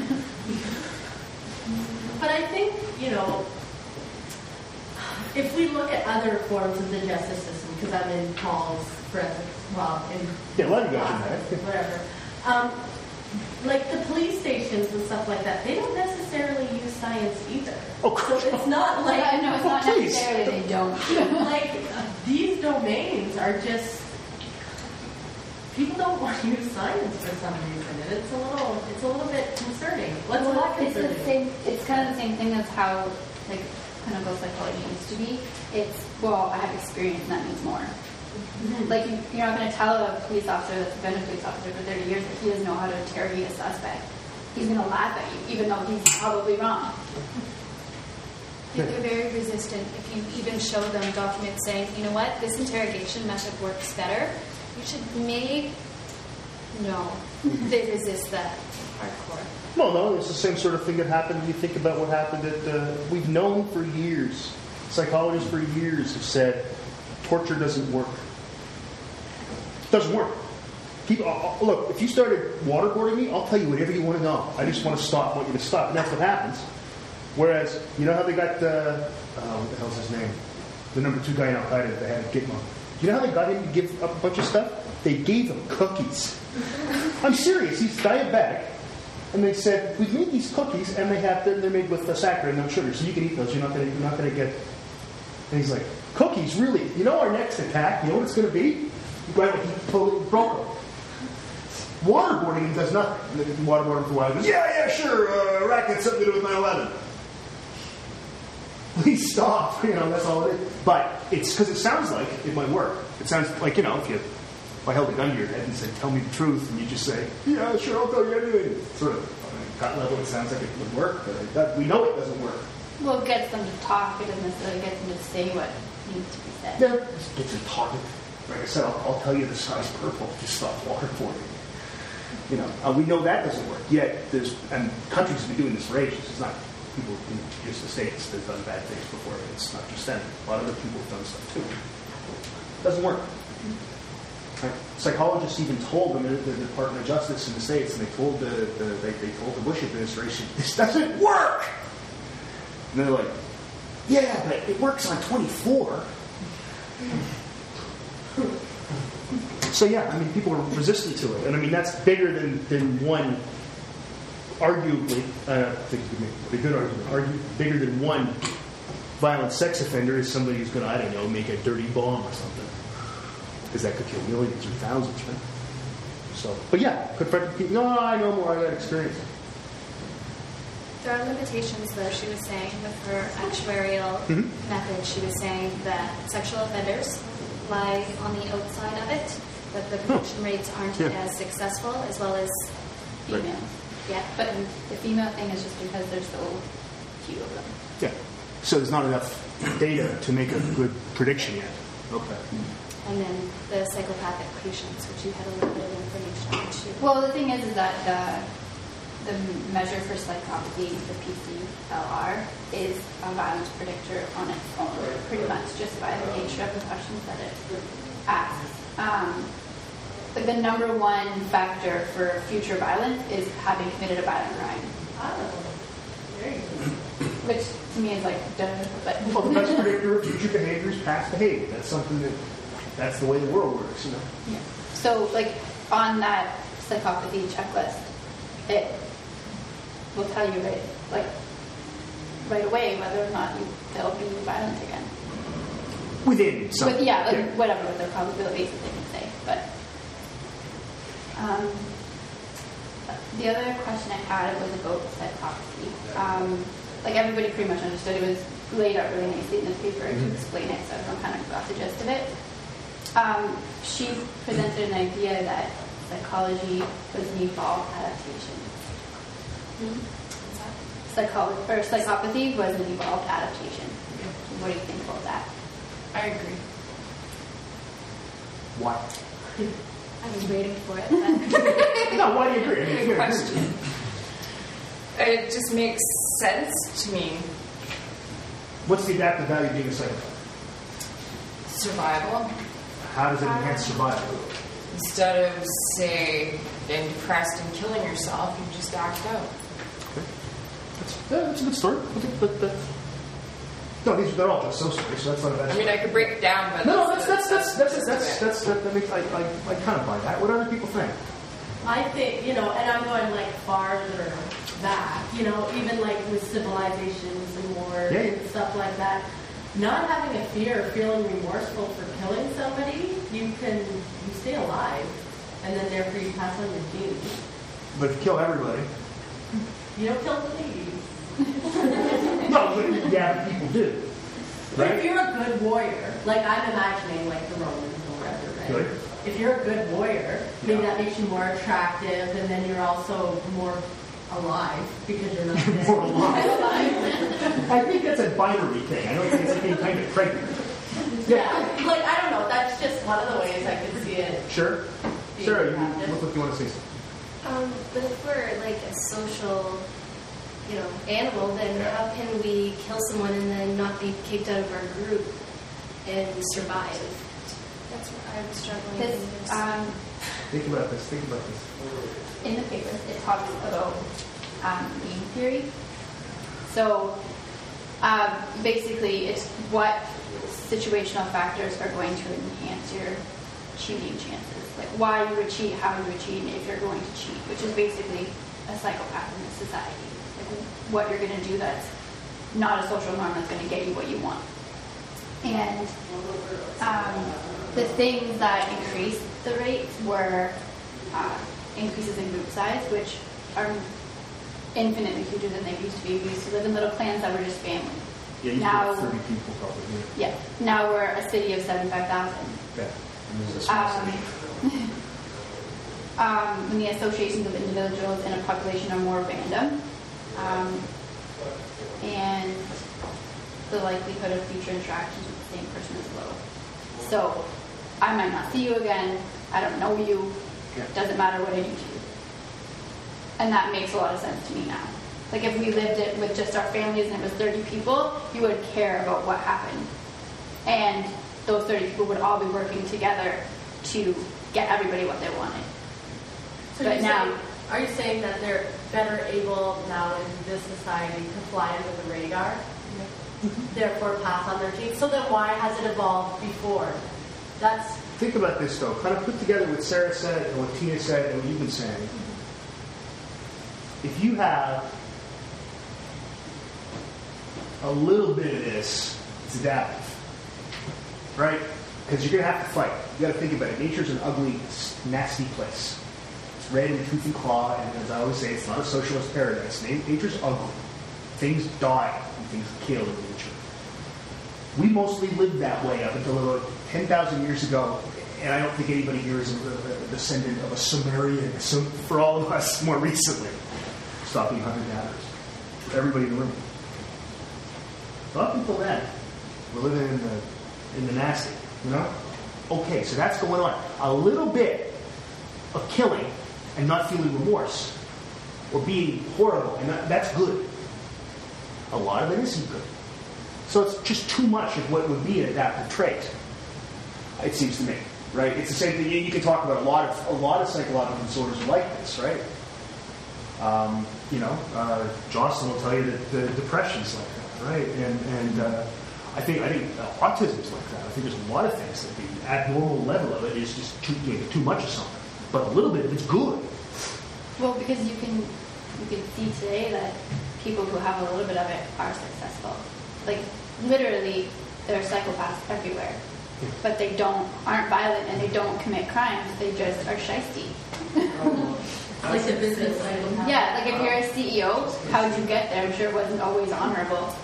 But I think, you know, if we look at other forms of the justice system, because I'm in Paul's forensics, well, in Yeah, a lot of you guys classes, in that. whatever. Um, like the police stations and stuff like that, they don't necessarily use science either. Oh, So it's not like, Yeah, no, it's not Oh, please. necessarily they don't. like these domains are just, people don't want to use science for some reason, and it's a little, it's a little bit concerning. What's Well, not it's the concerning? same. It's kind of the same thing as how like clinical psychology used to be. It's well, I have experience, and that means more. Mm-hmm. Like you, you're not going to tell a police officer that's been a police officer for thirty years that he doesn't know how to interrogate a suspect. He's going to laugh at you, even though he's probably wrong. They're very resistant if you even show them documents saying, you know what, this interrogation method works better. You should maybe. No, they resist that hardcore. No, no, it's the same sort of thing that happened. You think about what happened at, uh, we've known for years, psychologists for years have said, torture doesn't work. Doesn't work. People, uh, look, if you started waterboarding me, I'll tell you whatever you want to know. I just want to stop, I want you to stop, and that's what happens. Whereas, you know how they got the, uh, what the hell's his name? The number two guy in Al-Qaeda that they had at Gitmo. You know how they got him to give up a bunch of stuff? They gave him cookies. I'm serious, he's diabetic. And they said, we've made these cookies, and they have they're, they're made with the saccharin and no sugar, so you can eat those. You're not going you're not going to get. And he's like, cookies, really? You know our next attack? You know what it's going to be? Right, he totally broke them. Waterboarding does nothing. And then waterboarding for a while. He goes, yeah, yeah, sure. Uh, Iraq had something to do with nine eleven. Please stop. You know, that's all it is. But it's because it sounds like it might work. It sounds like, you know, if you if I held a gun to your head and said, tell me the truth, and you just say, yeah, sure, I'll tell you anything. Sort of, on a gut level, it sounds like it would work, but that, we know it doesn't work. Well, it gets them to talk. It doesn't necessarily get them to say what needs to be said. Yeah, just get them talking. Like I said, I'll, I'll tell you the sky's purple. Just stop walking for me. You know, uh, we know that doesn't work. Yet, there's, and countries have been doing this for ages. It's not people in just the States that have done bad things before. It's not just them. A lot of other people have done stuff too. It doesn't work. Right? Psychologists even told them, the, the Department of Justice in the States, and they told the, the they, they told the Bush administration, this doesn't work. And they're like, yeah, but it works on twenty-four. So yeah, I mean, people are resistant to it, and I mean that's bigger than, than one. Arguably, uh, I think it would be a good argument. Argue bigger than one violent sex offender is somebody who's going to, I don't know, make a dirty bomb or something, because that could kill millions or thousands, right? So, but yeah, could people? No, I know more. I got experience. There are limitations, though, she was saying, with her actuarial Mm-hmm. method. She was saying that sexual offenders lie on the outside of it, that the conviction rates aren't Yeah. as successful, as well as Female. Right. Yeah. But the female thing is just because there's so few of them. Yeah. So there's not enough data to make a good prediction yet. Okay. And then the psychopathic patients, which you had a little bit of information on too. Well, the thing is, is that the, the measure for psychopathy, the P C L R, is a violence predictor on its own, pretty much just by the nature of the questions that it asks. Um, but the number one factor for future violence is having committed a violent crime. Oh, very good. Which to me is like, duh, but Well, the best predictor of future behavior is past behavior. That's something that, that's the way the world works, you know. yeah. So, like, on that psychopathy checklist, it will tell you right, like, right away whether or not you, they'll be violent again. Within some. With, yeah, like, whatever the probabilities that they can say. But um, the other question I had was about psychopathy. Um, like, everybody pretty much understood. It was laid out really nicely in the paper to explain it, so everyone kind of got the gist of it. Um, she presented an idea that psychology was an evolved adaptation. Psychology or psychopathy was an evolved adaptation. What do you think about that? I agree. Why? I was waiting for it. But No, why do you agree? I mean, Good question. It just makes sense to me. What's the adaptive value of being a psychopath? Survival. How does it enhance survival? Instead of, say, getting depressed and killing yourself, you just act out. That's, yeah, that's a good story. Okay, but, but, no, these are they're all just so stories, so that's not a bad I mean, I could break it down, but No, no, that's that's that's that's just that's it. that's that, that makes I, I I kind of buy that. What other people think? I think, you know, and I'm going like farther back, you know, even like with civilizations and wars Yeah, yeah. and stuff like that. Not having a fear or feeling remorseful for killing somebody, you can you stay alive, and then therefore you pass on your genes. But if you kill everybody, You don't kill the ladies. no, but yeah, but people do, But if right? you're a good warrior, like I'm imagining like the Romans or whatever, right? Good. If you're a good warrior, maybe Yeah. that makes you more attractive, and then you're also more alive because you're not dead. More alive. I think that's a binary thing. I don't think it's any kind of pregnant. Yeah, like I don't know. That's just one of the ways I could see it. Sure. being Sarah, you adapted. look like you want to say something. Um, but if we're like a social, you know, animal, then how can we kill someone and then not be kicked out of our group and survive? That's what I'm struggling This, with. um, Think about this. Think about this. in the paper, it talks about um, game theory. So um, basically, it's what situational factors are going to enhance your cheating chances. Like why you would cheat, how you would cheat, and if you're going to cheat, which is basically a psychopath in this society. Like what you're going to do that's not a social norm that's going to get you what you want. And um, the things that increased the rates were uh, increases in group size, which are infinitely huger than they used to be. We used to live in little clans that were just family. Yeah, you Now- now, thirty people probably. Yeah. Now we're a city of seventy-five thousand. Yeah. And there's a small Um, city. Um, when the associations of individuals in a population are more random, um, and the likelihood of future interactions with the same person is low. So I might not see you again. I don't know you. It doesn't matter what I do to you. And that makes a lot of sense to me now. Like if we lived it with just our families and it was thirty people, you would care about what happened. And those thirty people would all be working together to get everybody what they wanted. So But you're now, saying, are you saying that they're better able now in this society to fly under the radar, therefore pass on their genes? So then why has it evolved before? That's Think about this, though. Kind of put together what Sarah said and what Tina said and what you've been saying. If you have a little bit of this, it's adaptive. Right? Because you're going to have to fight. You got to think about it. Nature's an ugly, nasty place. It's red in tooth and claw, and as I always say, it's not a socialist paradise. Nature's ugly. Things die and things kill in nature. We mostly lived that way up until about ten thousand years ago, and I don't think anybody here is a, a descendant of a Sumerian. So for all of us, more recently, stop being hunter-gatherers. For everybody in the room. But up until then, we're living in the in the nasty, you know? Okay, so that's going on. A little bit of killing and not feeling remorse, or being horrible, and that, that's good. A lot of it isn't good. So it's just too much of what would be an adaptive trait. It seems to me, right? It's the same thing. You can talk about a lot of a lot of psychological disorders are like this, right? Um, you know, uh, Jocelyn will tell you that the depression's like that, right? And and uh, I think I think uh, autism's like that. I think there's a lot of things that the abnormal level of it is just too you know, too much of something, but a little bit of it's good. well, because you can you can see today that people who have a little bit of it are successful. Like literally, there are psychopaths everywhere, but they don't aren't violent and they don't commit crimes. They just are shysty. like the business side. Yeah, like if you're a C E O, how did you get there? I'm sure it wasn't always honorable.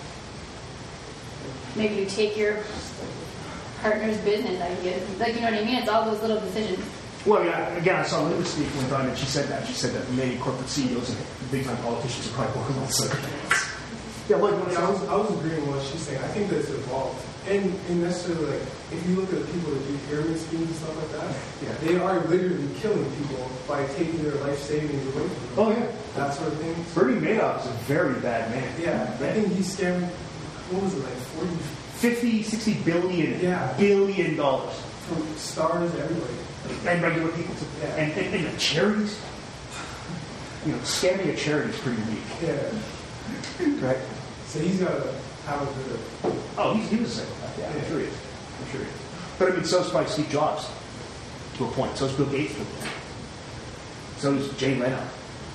Maybe you take your partner's business ideas. Like, you know what I mean? It's all those little decisions. Well, yeah, again, I saw Linda speak one time, and she said that. She said that many corporate C E Os and big-time politicians are probably working on psychopaths. Yeah, what? Yeah, I was, I was agreeing with what she's saying. I think that it's evolved. And, and necessarily, like, if you look at the people that do pyramid schemes and stuff like that, Yeah. they are literally killing people by taking their life savings away from them. Oh, yeah. That sort of thing. Bernie Madoff is a very bad man. Yeah, I think he's scammed, what was it, like forty fifty, sixty billion, Yeah. billion dollars. from stars, everybody. And regular people, too. Yeah. And, and, and the charities. You know, scamming a charity is pretty weak. Yeah. Right? So he's got to have a bit of. Oh, he's, he was a psychopath. Yeah, I'm sure he is. I'm sure he is. But I mean, so's probably Steve Jobs to a point. So's Bill Gates to a point. So's Jay Leno.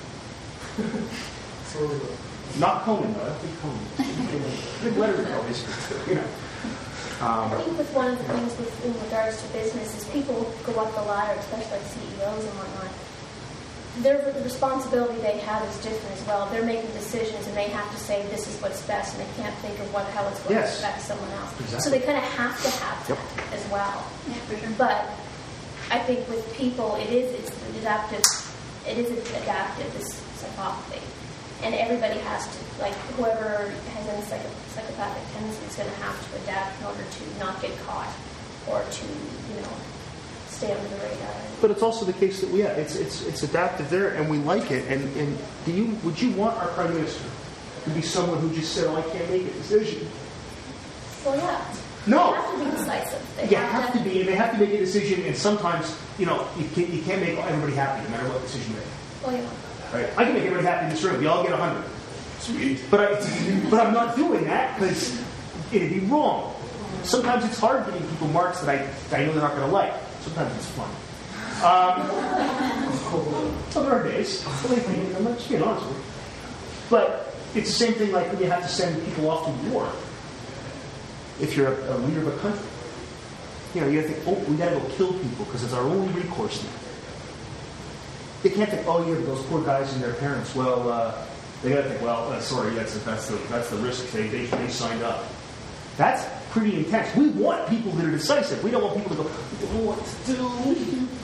So, Not Conan, though. I don't think Conan. Big letters, always. You know. Um, I think with one of the things with, in regards to business is people go up the ladder, especially like C E Os and whatnot. Their the responsibility they have is different as well. They're making decisions and they have to say this is what's best, and they can't think of what how it's going Yes. to affect someone else. Exactly. So they kind of have to have that as well. Yeah, for sure. But I think with people, it is it's adaptive. It is adaptive. This psychopathy, and everybody has to like whoever has any psycho, psychopathic tendency is going to have to adapt in order to not get caught or to you know stay under the radar. But it's also the case that we, yeah, it's it's it's adaptive there, and we like it. And, and do you would you want our prime minister to be someone who just said, "Oh, I can't make a decision"? Well, yeah. No. They have to be decisive. They You have to be, and they have to make a decision. And sometimes, you know, you can't you can't make everybody happy no matter what decision you make. Well, yeah. Right? I can make everybody happy in this room. We all get a hundred. Sweet. But I but I'm not doing that because it'd be wrong. Sometimes it's hard giving people marks that I I know they're not going to like. Sometimes it's fun. Um, well, there are days. Believe me, I'm not just being honest with you. But it's the same thing like when you have to send people off to war. If you're a, a leader of a country, you know, you have to think, oh, we got to go kill people because it's our only recourse now. They can't think, oh, yeah, but those poor guys and their parents. Well, uh, they got to think, well, uh, sorry, that's that's the that's the risk they, they they signed up. That's pretty intense. We want people that are decisive. We don't want people to go, we don't know what to do.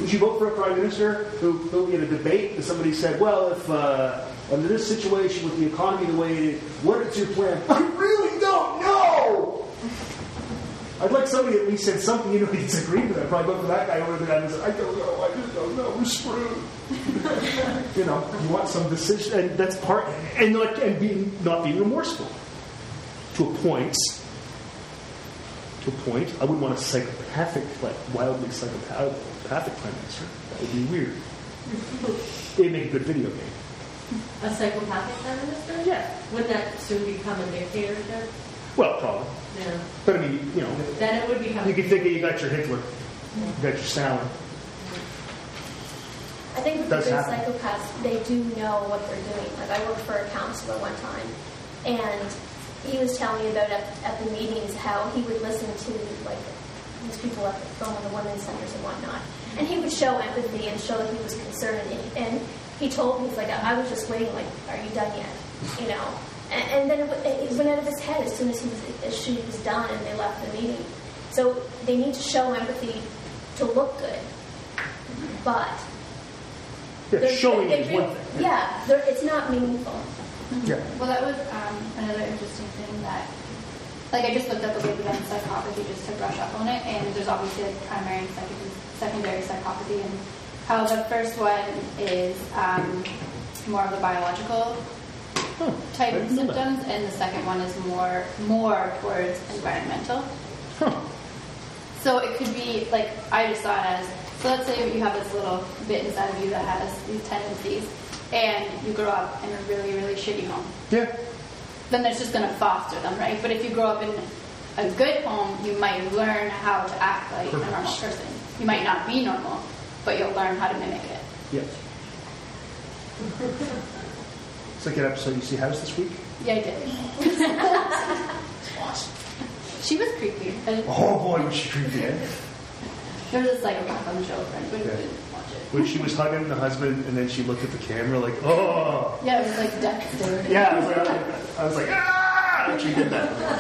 Would you vote for a prime minister who, who in a debate, if somebody said, well, if uh, under this situation with the economy the way it is, what is your plan? I really don't know! I'd like somebody at least said something, you know, he disagreed with. I'd probably vote for that guy over the guy who said, I don't know, I just don't know, we're screwed. You know, you want some decision, and that's part, and like, and being, not being remorseful. To a point, to a point, I wouldn't want a psychopathic, like wildly psychopathic prime minister. That would be weird. It'd make a good video game. A psychopathic prime minister? Yeah. Wouldn't that soon become a dictatorship? Well, probably. Yeah. But I mean, you know. Then it would become. You could think you got your Hitler, you got your Stalin. I think with the Does good happen. psychopaths, they do know what they're doing. Like, I worked for a counselor one time, and he was telling me about at, at the meetings how he would listen to, like, these people at the phone in the women's centers and whatnot. And he would show empathy and show that he was concerned. And he, and he told me, he's like, I was just waiting, like, are you done yet? You know? And, and then it, it went out of his head as soon as he was, as she was done and they left the meeting. So they need to show empathy to look good. But Yeah, they're- showing they- is they- one thing. Yeah, they're- it's not meaningful. Yeah. Well, that was um, another interesting thing that, like, I just looked up the way against psychopathy just to brush up on it, and there's obviously like primary and secondary, secondary psychopathy, and how the first one is um, more of the biological Huh. type I of didn't know that. symptoms, and the second one is more more towards environmental. Huh. So it could be like I just saw it as, so let's say you have this little bit inside of you that has these tendencies, and you grow up in a really, really shitty home. Yeah. Then it's just going to foster them, right? But if you grow up in a good home, you might learn how to act like a normal person. You might not be normal, but you'll learn how to mimic it. Yes. It's like an episode you see House this week. Yeah, I did. Awesome. She was creepy. Oh boy, was she creepy, eh? There was a psychopath on the show, for anybody who Yeah. didn't watch it. When she was hugging the husband and then she looked at the camera like, oh. Yeah, it was like Dexter. Yeah, I was like, I was like ah! And she did that.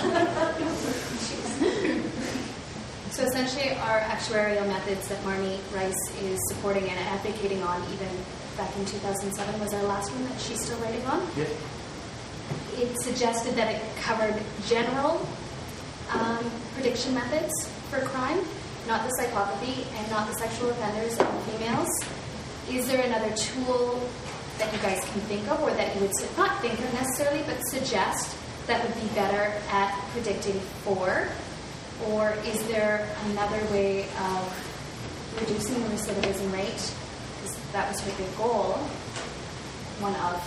So essentially, our actuarial methods that Marnie Rice is supporting and advocating on, even back in two thousand seven, was our last one that she's still writing on. Yeah. It suggested that it covered general um, prediction methods for crime, not the psychopathy and not the sexual offenders and the females. Is there another tool that you guys can think of, or that you would su- not think of necessarily, but suggest that would be better at predicting for? Or is there another way of reducing the recidivism rate? Because that was her big goal. One of.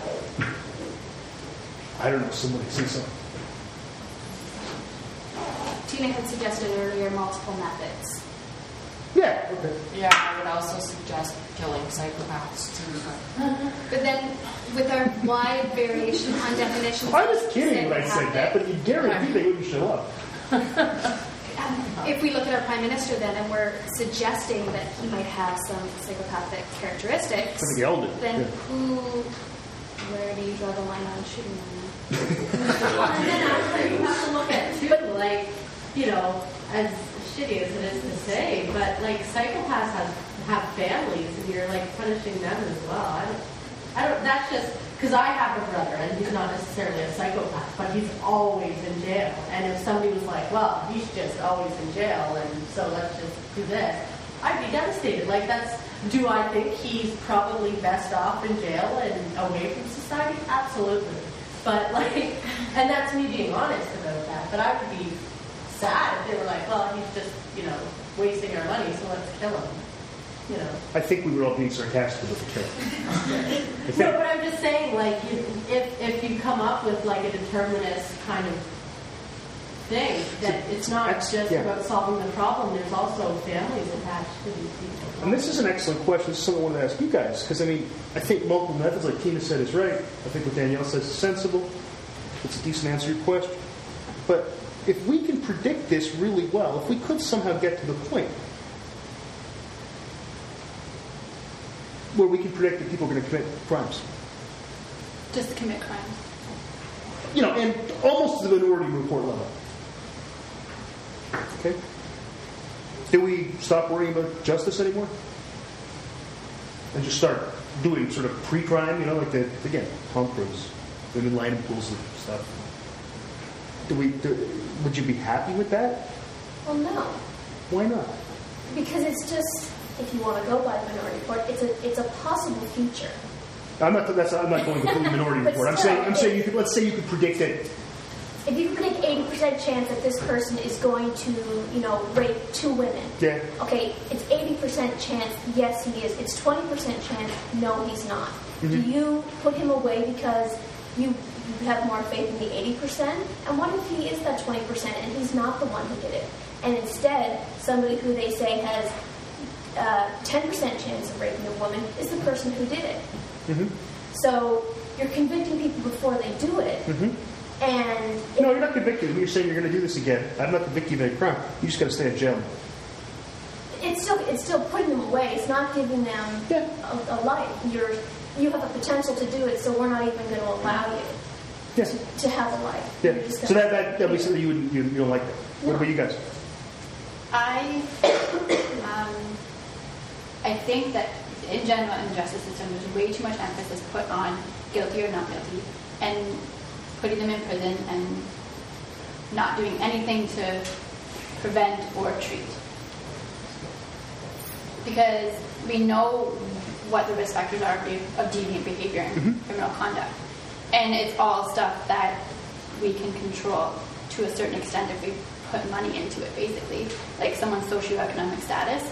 I don't know, somebody say something. Tina had suggested earlier multiple methods. Yeah, okay. Yeah, I would also suggest killing psychopaths too. But then, with our wide variation on definitions, I was kidding when I said that, but you guarantee they wouldn't show up. if we look at our prime minister then, and we're suggesting that he might have some psychopathic characteristics, I think they all did. then Yeah. who, where do you draw the line on shooting them? And then after you have to look at too, like, you know, as shitty as it is to say, but like psychopaths have have families, and you're like punishing them as well. I don't, I don't. That's just because I have a brother, and he's not necessarily a psychopath, but he's always in jail. And if somebody was like, well, he's just always in jail, and so let's just do this, I'd be devastated. Like that's. Do I think he's probably best off in jail and away from society? Absolutely. But like, and that's me being honest about that. But I would be sad if they were like, well, he's just, you know, wasting our money, so let's kill him. You know. I think we were all being sarcastic about the kill. No, but I'm just saying, like, you, if if you come up with like a determinist kind of thing, that it's not That's- just yeah. about solving the problem. There's also families attached to these people. And this is an excellent question. This is something I wanted to ask you guys. Because, I mean, I think multiple methods, like Tina said, is right. I think what Danielle says is sensible. It's a decent answer to your question. But if we can predict this really well, if we could somehow get to the point where we can predict that people are going to commit crimes, Just commit crime. you know, and almost to the minority report level. Okay? Do we stop worrying about justice anymore? and just start doing sort of pre-crime, you know, like the, again, pump rooms, women lying in pools and stuff. Do we? Do, would you be happy with that? Well, no. Why not? Because it's just, if you want to go by the Minority Report, it's a it's a possible future. I'm not. That's. I'm not going to the Minority But Report. I'm still, saying. I'm it- saying you could. Let's say you could predict it. If you predict eighty percent chance that this person is going to, you know, rape two women. Yeah. Okay, it's eighty percent chance, yes, he is. It's twenty percent chance, no, he's not. Mm-hmm. Do you put him away because you, you have more faith in the eighty percent? And what if he is that twenty percent and he's not the one who did it? And instead, somebody who they say has uh, ten percent chance of raping a woman is the person who did it. Mm-hmm. So you're convicting people before they do it. Mm-hmm. And No, you're not convicted. You're saying you're going to do this again. I'm not convicting you of any crime. You just got to stay in jail. it's still it's still putting them away. It's not giving them Yeah. a, a life. You're you have the potential to do it, so we're not even going to allow you Yeah. to, to have a life. Yeah. You're just So gonna- that that that means that you wouldn't- you, you don't like that. What No. about you guys? I, um, I think that in general in the justice system, there's way too much emphasis put on guilty or not guilty, and putting them in prison and not doing anything to prevent or treat. Because we know what the risk factors are of deviant behavior and Mm-hmm. criminal conduct. And it's all stuff that we can control to a certain extent if we put money into it, basically. Like someone's socioeconomic status.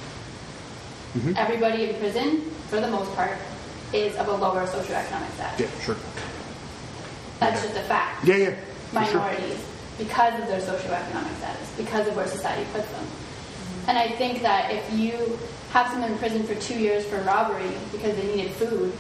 Mm-hmm. Everybody in prison, for the most part, is of a lower socioeconomic status. Yeah, sure. That's just a fact. Yeah, yeah. for sure. Minorities, because of their socioeconomic status, because of where society puts them. And I think that if you have someone in prison for two years for robbery because they needed food,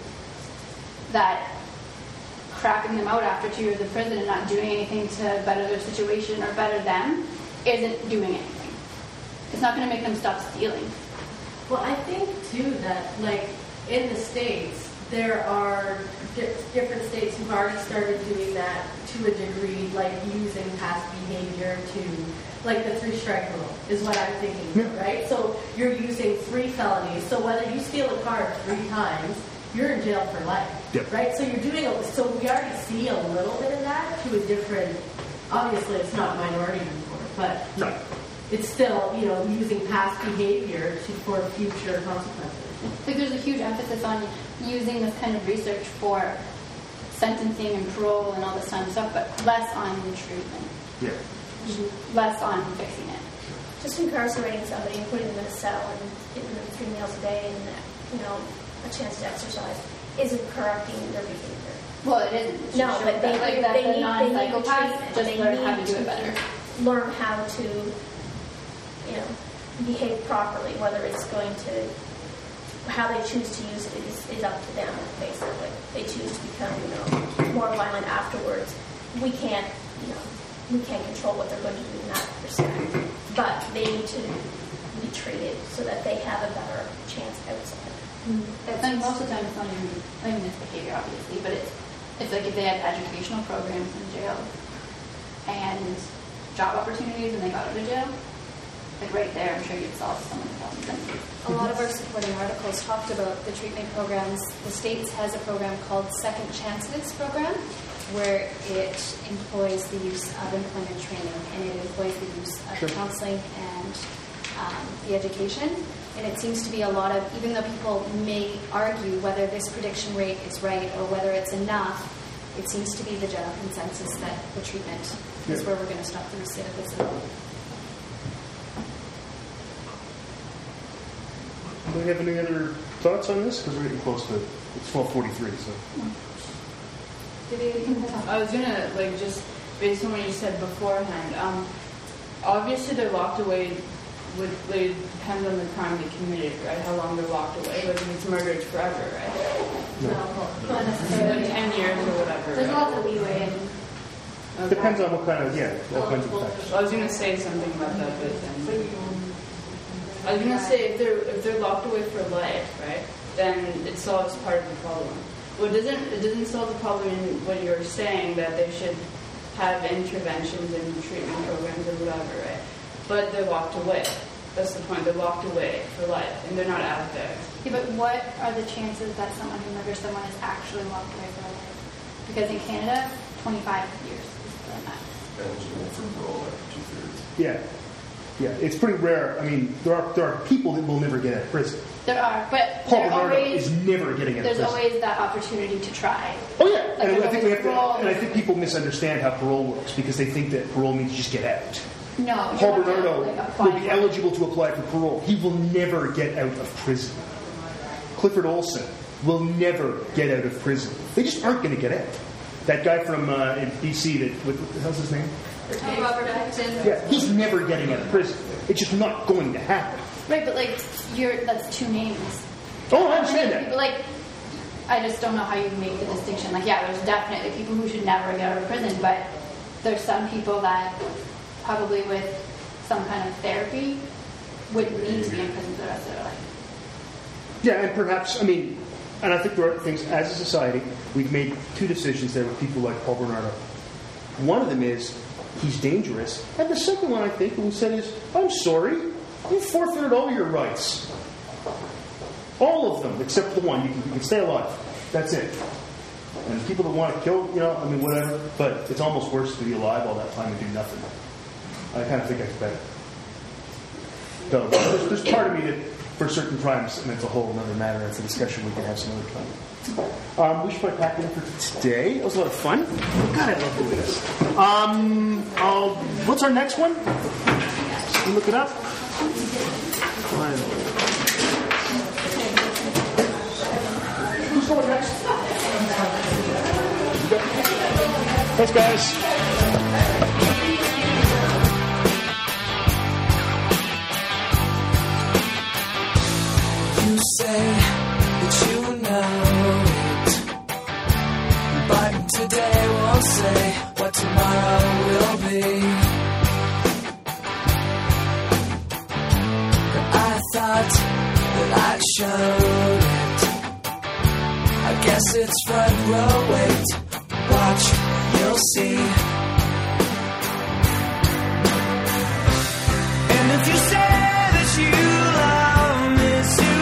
that crapping them out after two years in prison and not doing anything to better their situation or better them isn't doing anything. It's not going to make them stop stealing. Well, I think too that like in the States, there are di- different states who've already started doing that to a degree, like using past behavior to, like the three strike rule is what I'm thinking, Yeah. right? So you're using three felonies. So whether you steal a car three times, you're in jail for life, Yeah. right? So you're doing a, so we already see a little bit of that to a different. Obviously, it's not minority report, but Right. it's still, you know, using past behavior to, for future consequences. Like there's a huge emphasis on using this kind of research for sentencing and parole and all this kind of stuff, but less on the treatment, Yeah. less on fixing it. Just incarcerating somebody and putting them in a cell and giving them three meals a day and, you know, a chance to exercise isn't correcting their behavior. Well, it isn't. It No, should but show they, that, like they, that they the need, they need the non-psychopaths treatment. just They learn need how to do to it better. learn how to, you know, behave properly. Whether it's going to, how they choose to use it is, is up to them, basically. They choose to become, you know, more violent afterwards. We can't, you know, we can't control what they're going to do in that respect. But they need to be treated so that they have a better chance outside. And most of the time it's not even, I mean, it's behavior, obviously, but it's, it's like if they had educational programs in jail and job opportunities and they got out of jail, like right there, I'm sure you'd solve some of the problems. A lot of our supporting articles talked about the treatment programs. The States has a program called Second Chances Program, where it employs the use of employment training and it employs the use of Sure. counseling and um, the education. And it seems to be a lot of, even though people may argue whether this prediction rate is right or whether it's enough, it seems to be the general consensus that the treatment is Yeah. where we're going to stop the recidivism. Do we have any other thoughts on this? Because we're getting close to it's twelve forty-three. So I was gonna like just based on what you said beforehand. Um, obviously, they're locked away. Would like, depends on the crime they committed, right? How long they're locked away. Like if it's murder, it's forever, right? No, not necessarily. Like ten years or whatever. There's right? lots of leeway. And Okay. depends on what kind of yeah, all kinds of factors. I was gonna say something about that, but then I was gonna say if they're if they're locked away for life, right? Then it solves part of the problem. Well, it doesn't it doesn't solve the problem in what you're saying that they should have interventions and treatment programs or whatever, right? But they're locked away. That's the point. They walked away for life, and they're not out there. Yeah, but what are the chances that someone who murders someone is actually walked away for life? Because in Canada, twenty-five years is the max. Eligible for parole after two thirds. Yeah. Yeah, it's pretty rare. I mean, there are there are people that will never get out of prison. There are, but Paul there Bernardo always, is never getting out of there's prison. always that opportunity to try. Oh yeah, Like, and I there's think we have to, parole. and I think people misunderstand how parole works because they think that parole means you just get out. No, Paul you have to, Bernardo like, apply will be for it. eligible to apply for parole. He will never get out of prison. Clifford Olson will never get out of prison. They just aren't going to get out. That guy from uh, in B C that what the hell's his name? Oh, Robert Pattinson. Yeah, he's never getting out of prison. It's just not going to happen. Right, but like you're that's two names. Oh, I understand that. People, like, I just don't know how you make the distinction. Like, yeah, there's definitely people who should never get out of prison, but there's some people that probably with some kind of therapy wouldn't need to be in prison for the rest of their life. Yeah, and perhaps, I mean, and I think there are things, as a society, we've made two decisions there with people like Paul Bernardo. One of them is, he's dangerous. And the second one, I think, we said is, I'm sorry, you forfeited all your rights. All of them, except the one. You can, you can stay alive. That's it. And people that want to kill, you know, I mean, whatever. But it's almost worse to be alive all that time and do nothing. I kind of think that's better. So there's, there's part of me that, for certain crimes, and it's a whole other matter. It's a discussion we can have some other time. Um, we should probably pack it in for today. It was a lot of fun. God, I love doing this. Um, I'll, what's our next one? Can you look it up? Who's going next? Thanks, guys. You say that you know it, but today won't say what tomorrow will be. But I thought that I showed it. I guess it's front row, wait, watch, you'll see. And if you say that you love me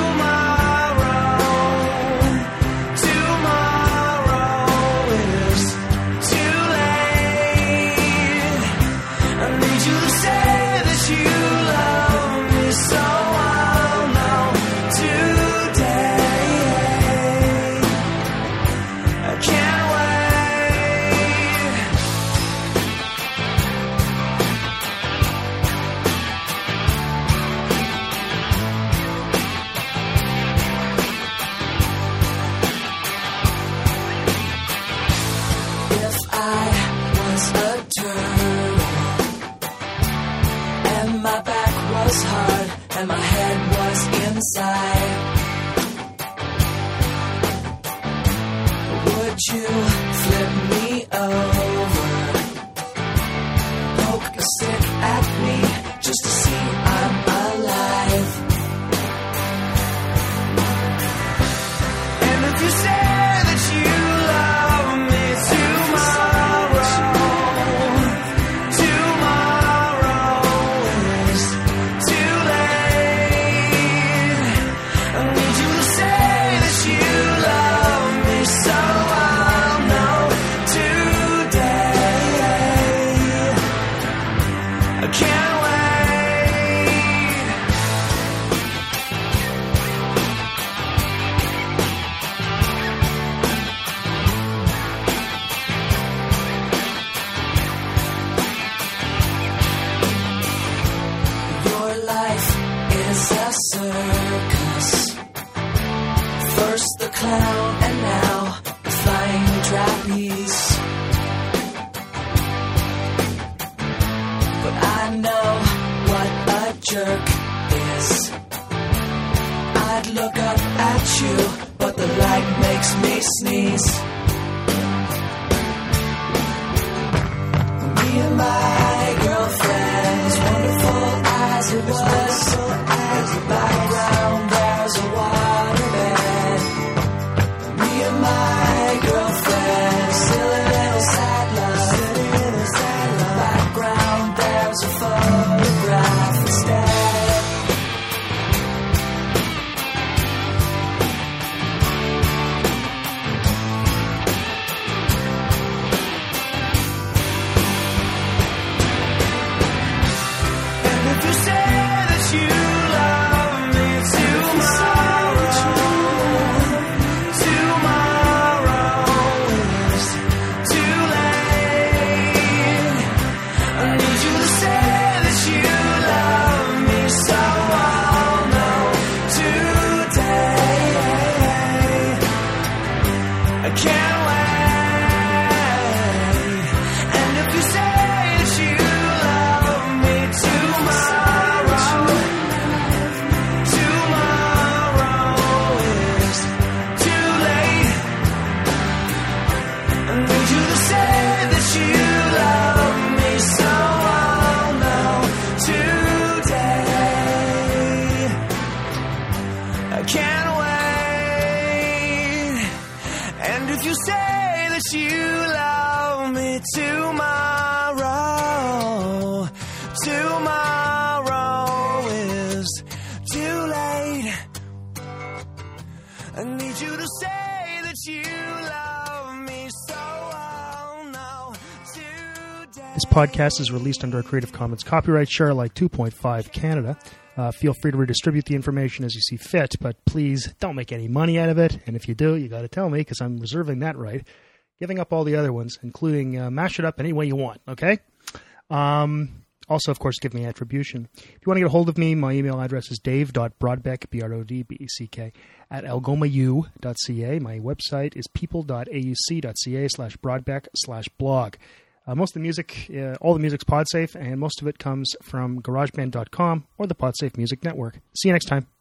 hard and my head was inside. Would you flip me over, poke a stick at me just to see I'm alive? And if you say that you love me tomorrow, circus. First the clown and now the flying trapeze. But I know what a jerk is. I'd look up at you, but the light makes me sneeze. Me and my girlfriend's wonderful eyes, it was so as the background there's a waterbed. Me and my girlfriend, silly little sad love. In the background there's a photograph instead. if you say that you love me tomorrow, tomorrow is too late. I need you to say that you love me, so I'll know today. This podcast is released under a Creative Commons copyright share alike two point five Canada. Uh, feel free to redistribute the information as you see fit, but please don't make any money out of it. And if you do, you got to tell me, because I'm reserving that right. Giving up all the other ones, including uh, mash it up any way you want, okay? Um, also, of course, give me attribution. If you want to get a hold of me, my email address is dave.brodbeck, B R O D B E C K, at algomau dot c a. My website is people.auc.ca slash brodbeck slash blog. Uh, most of the music, uh, all the music's PodSafe, and most of it comes from GarageBand dot com or the PodSafe Music Network. See you next time.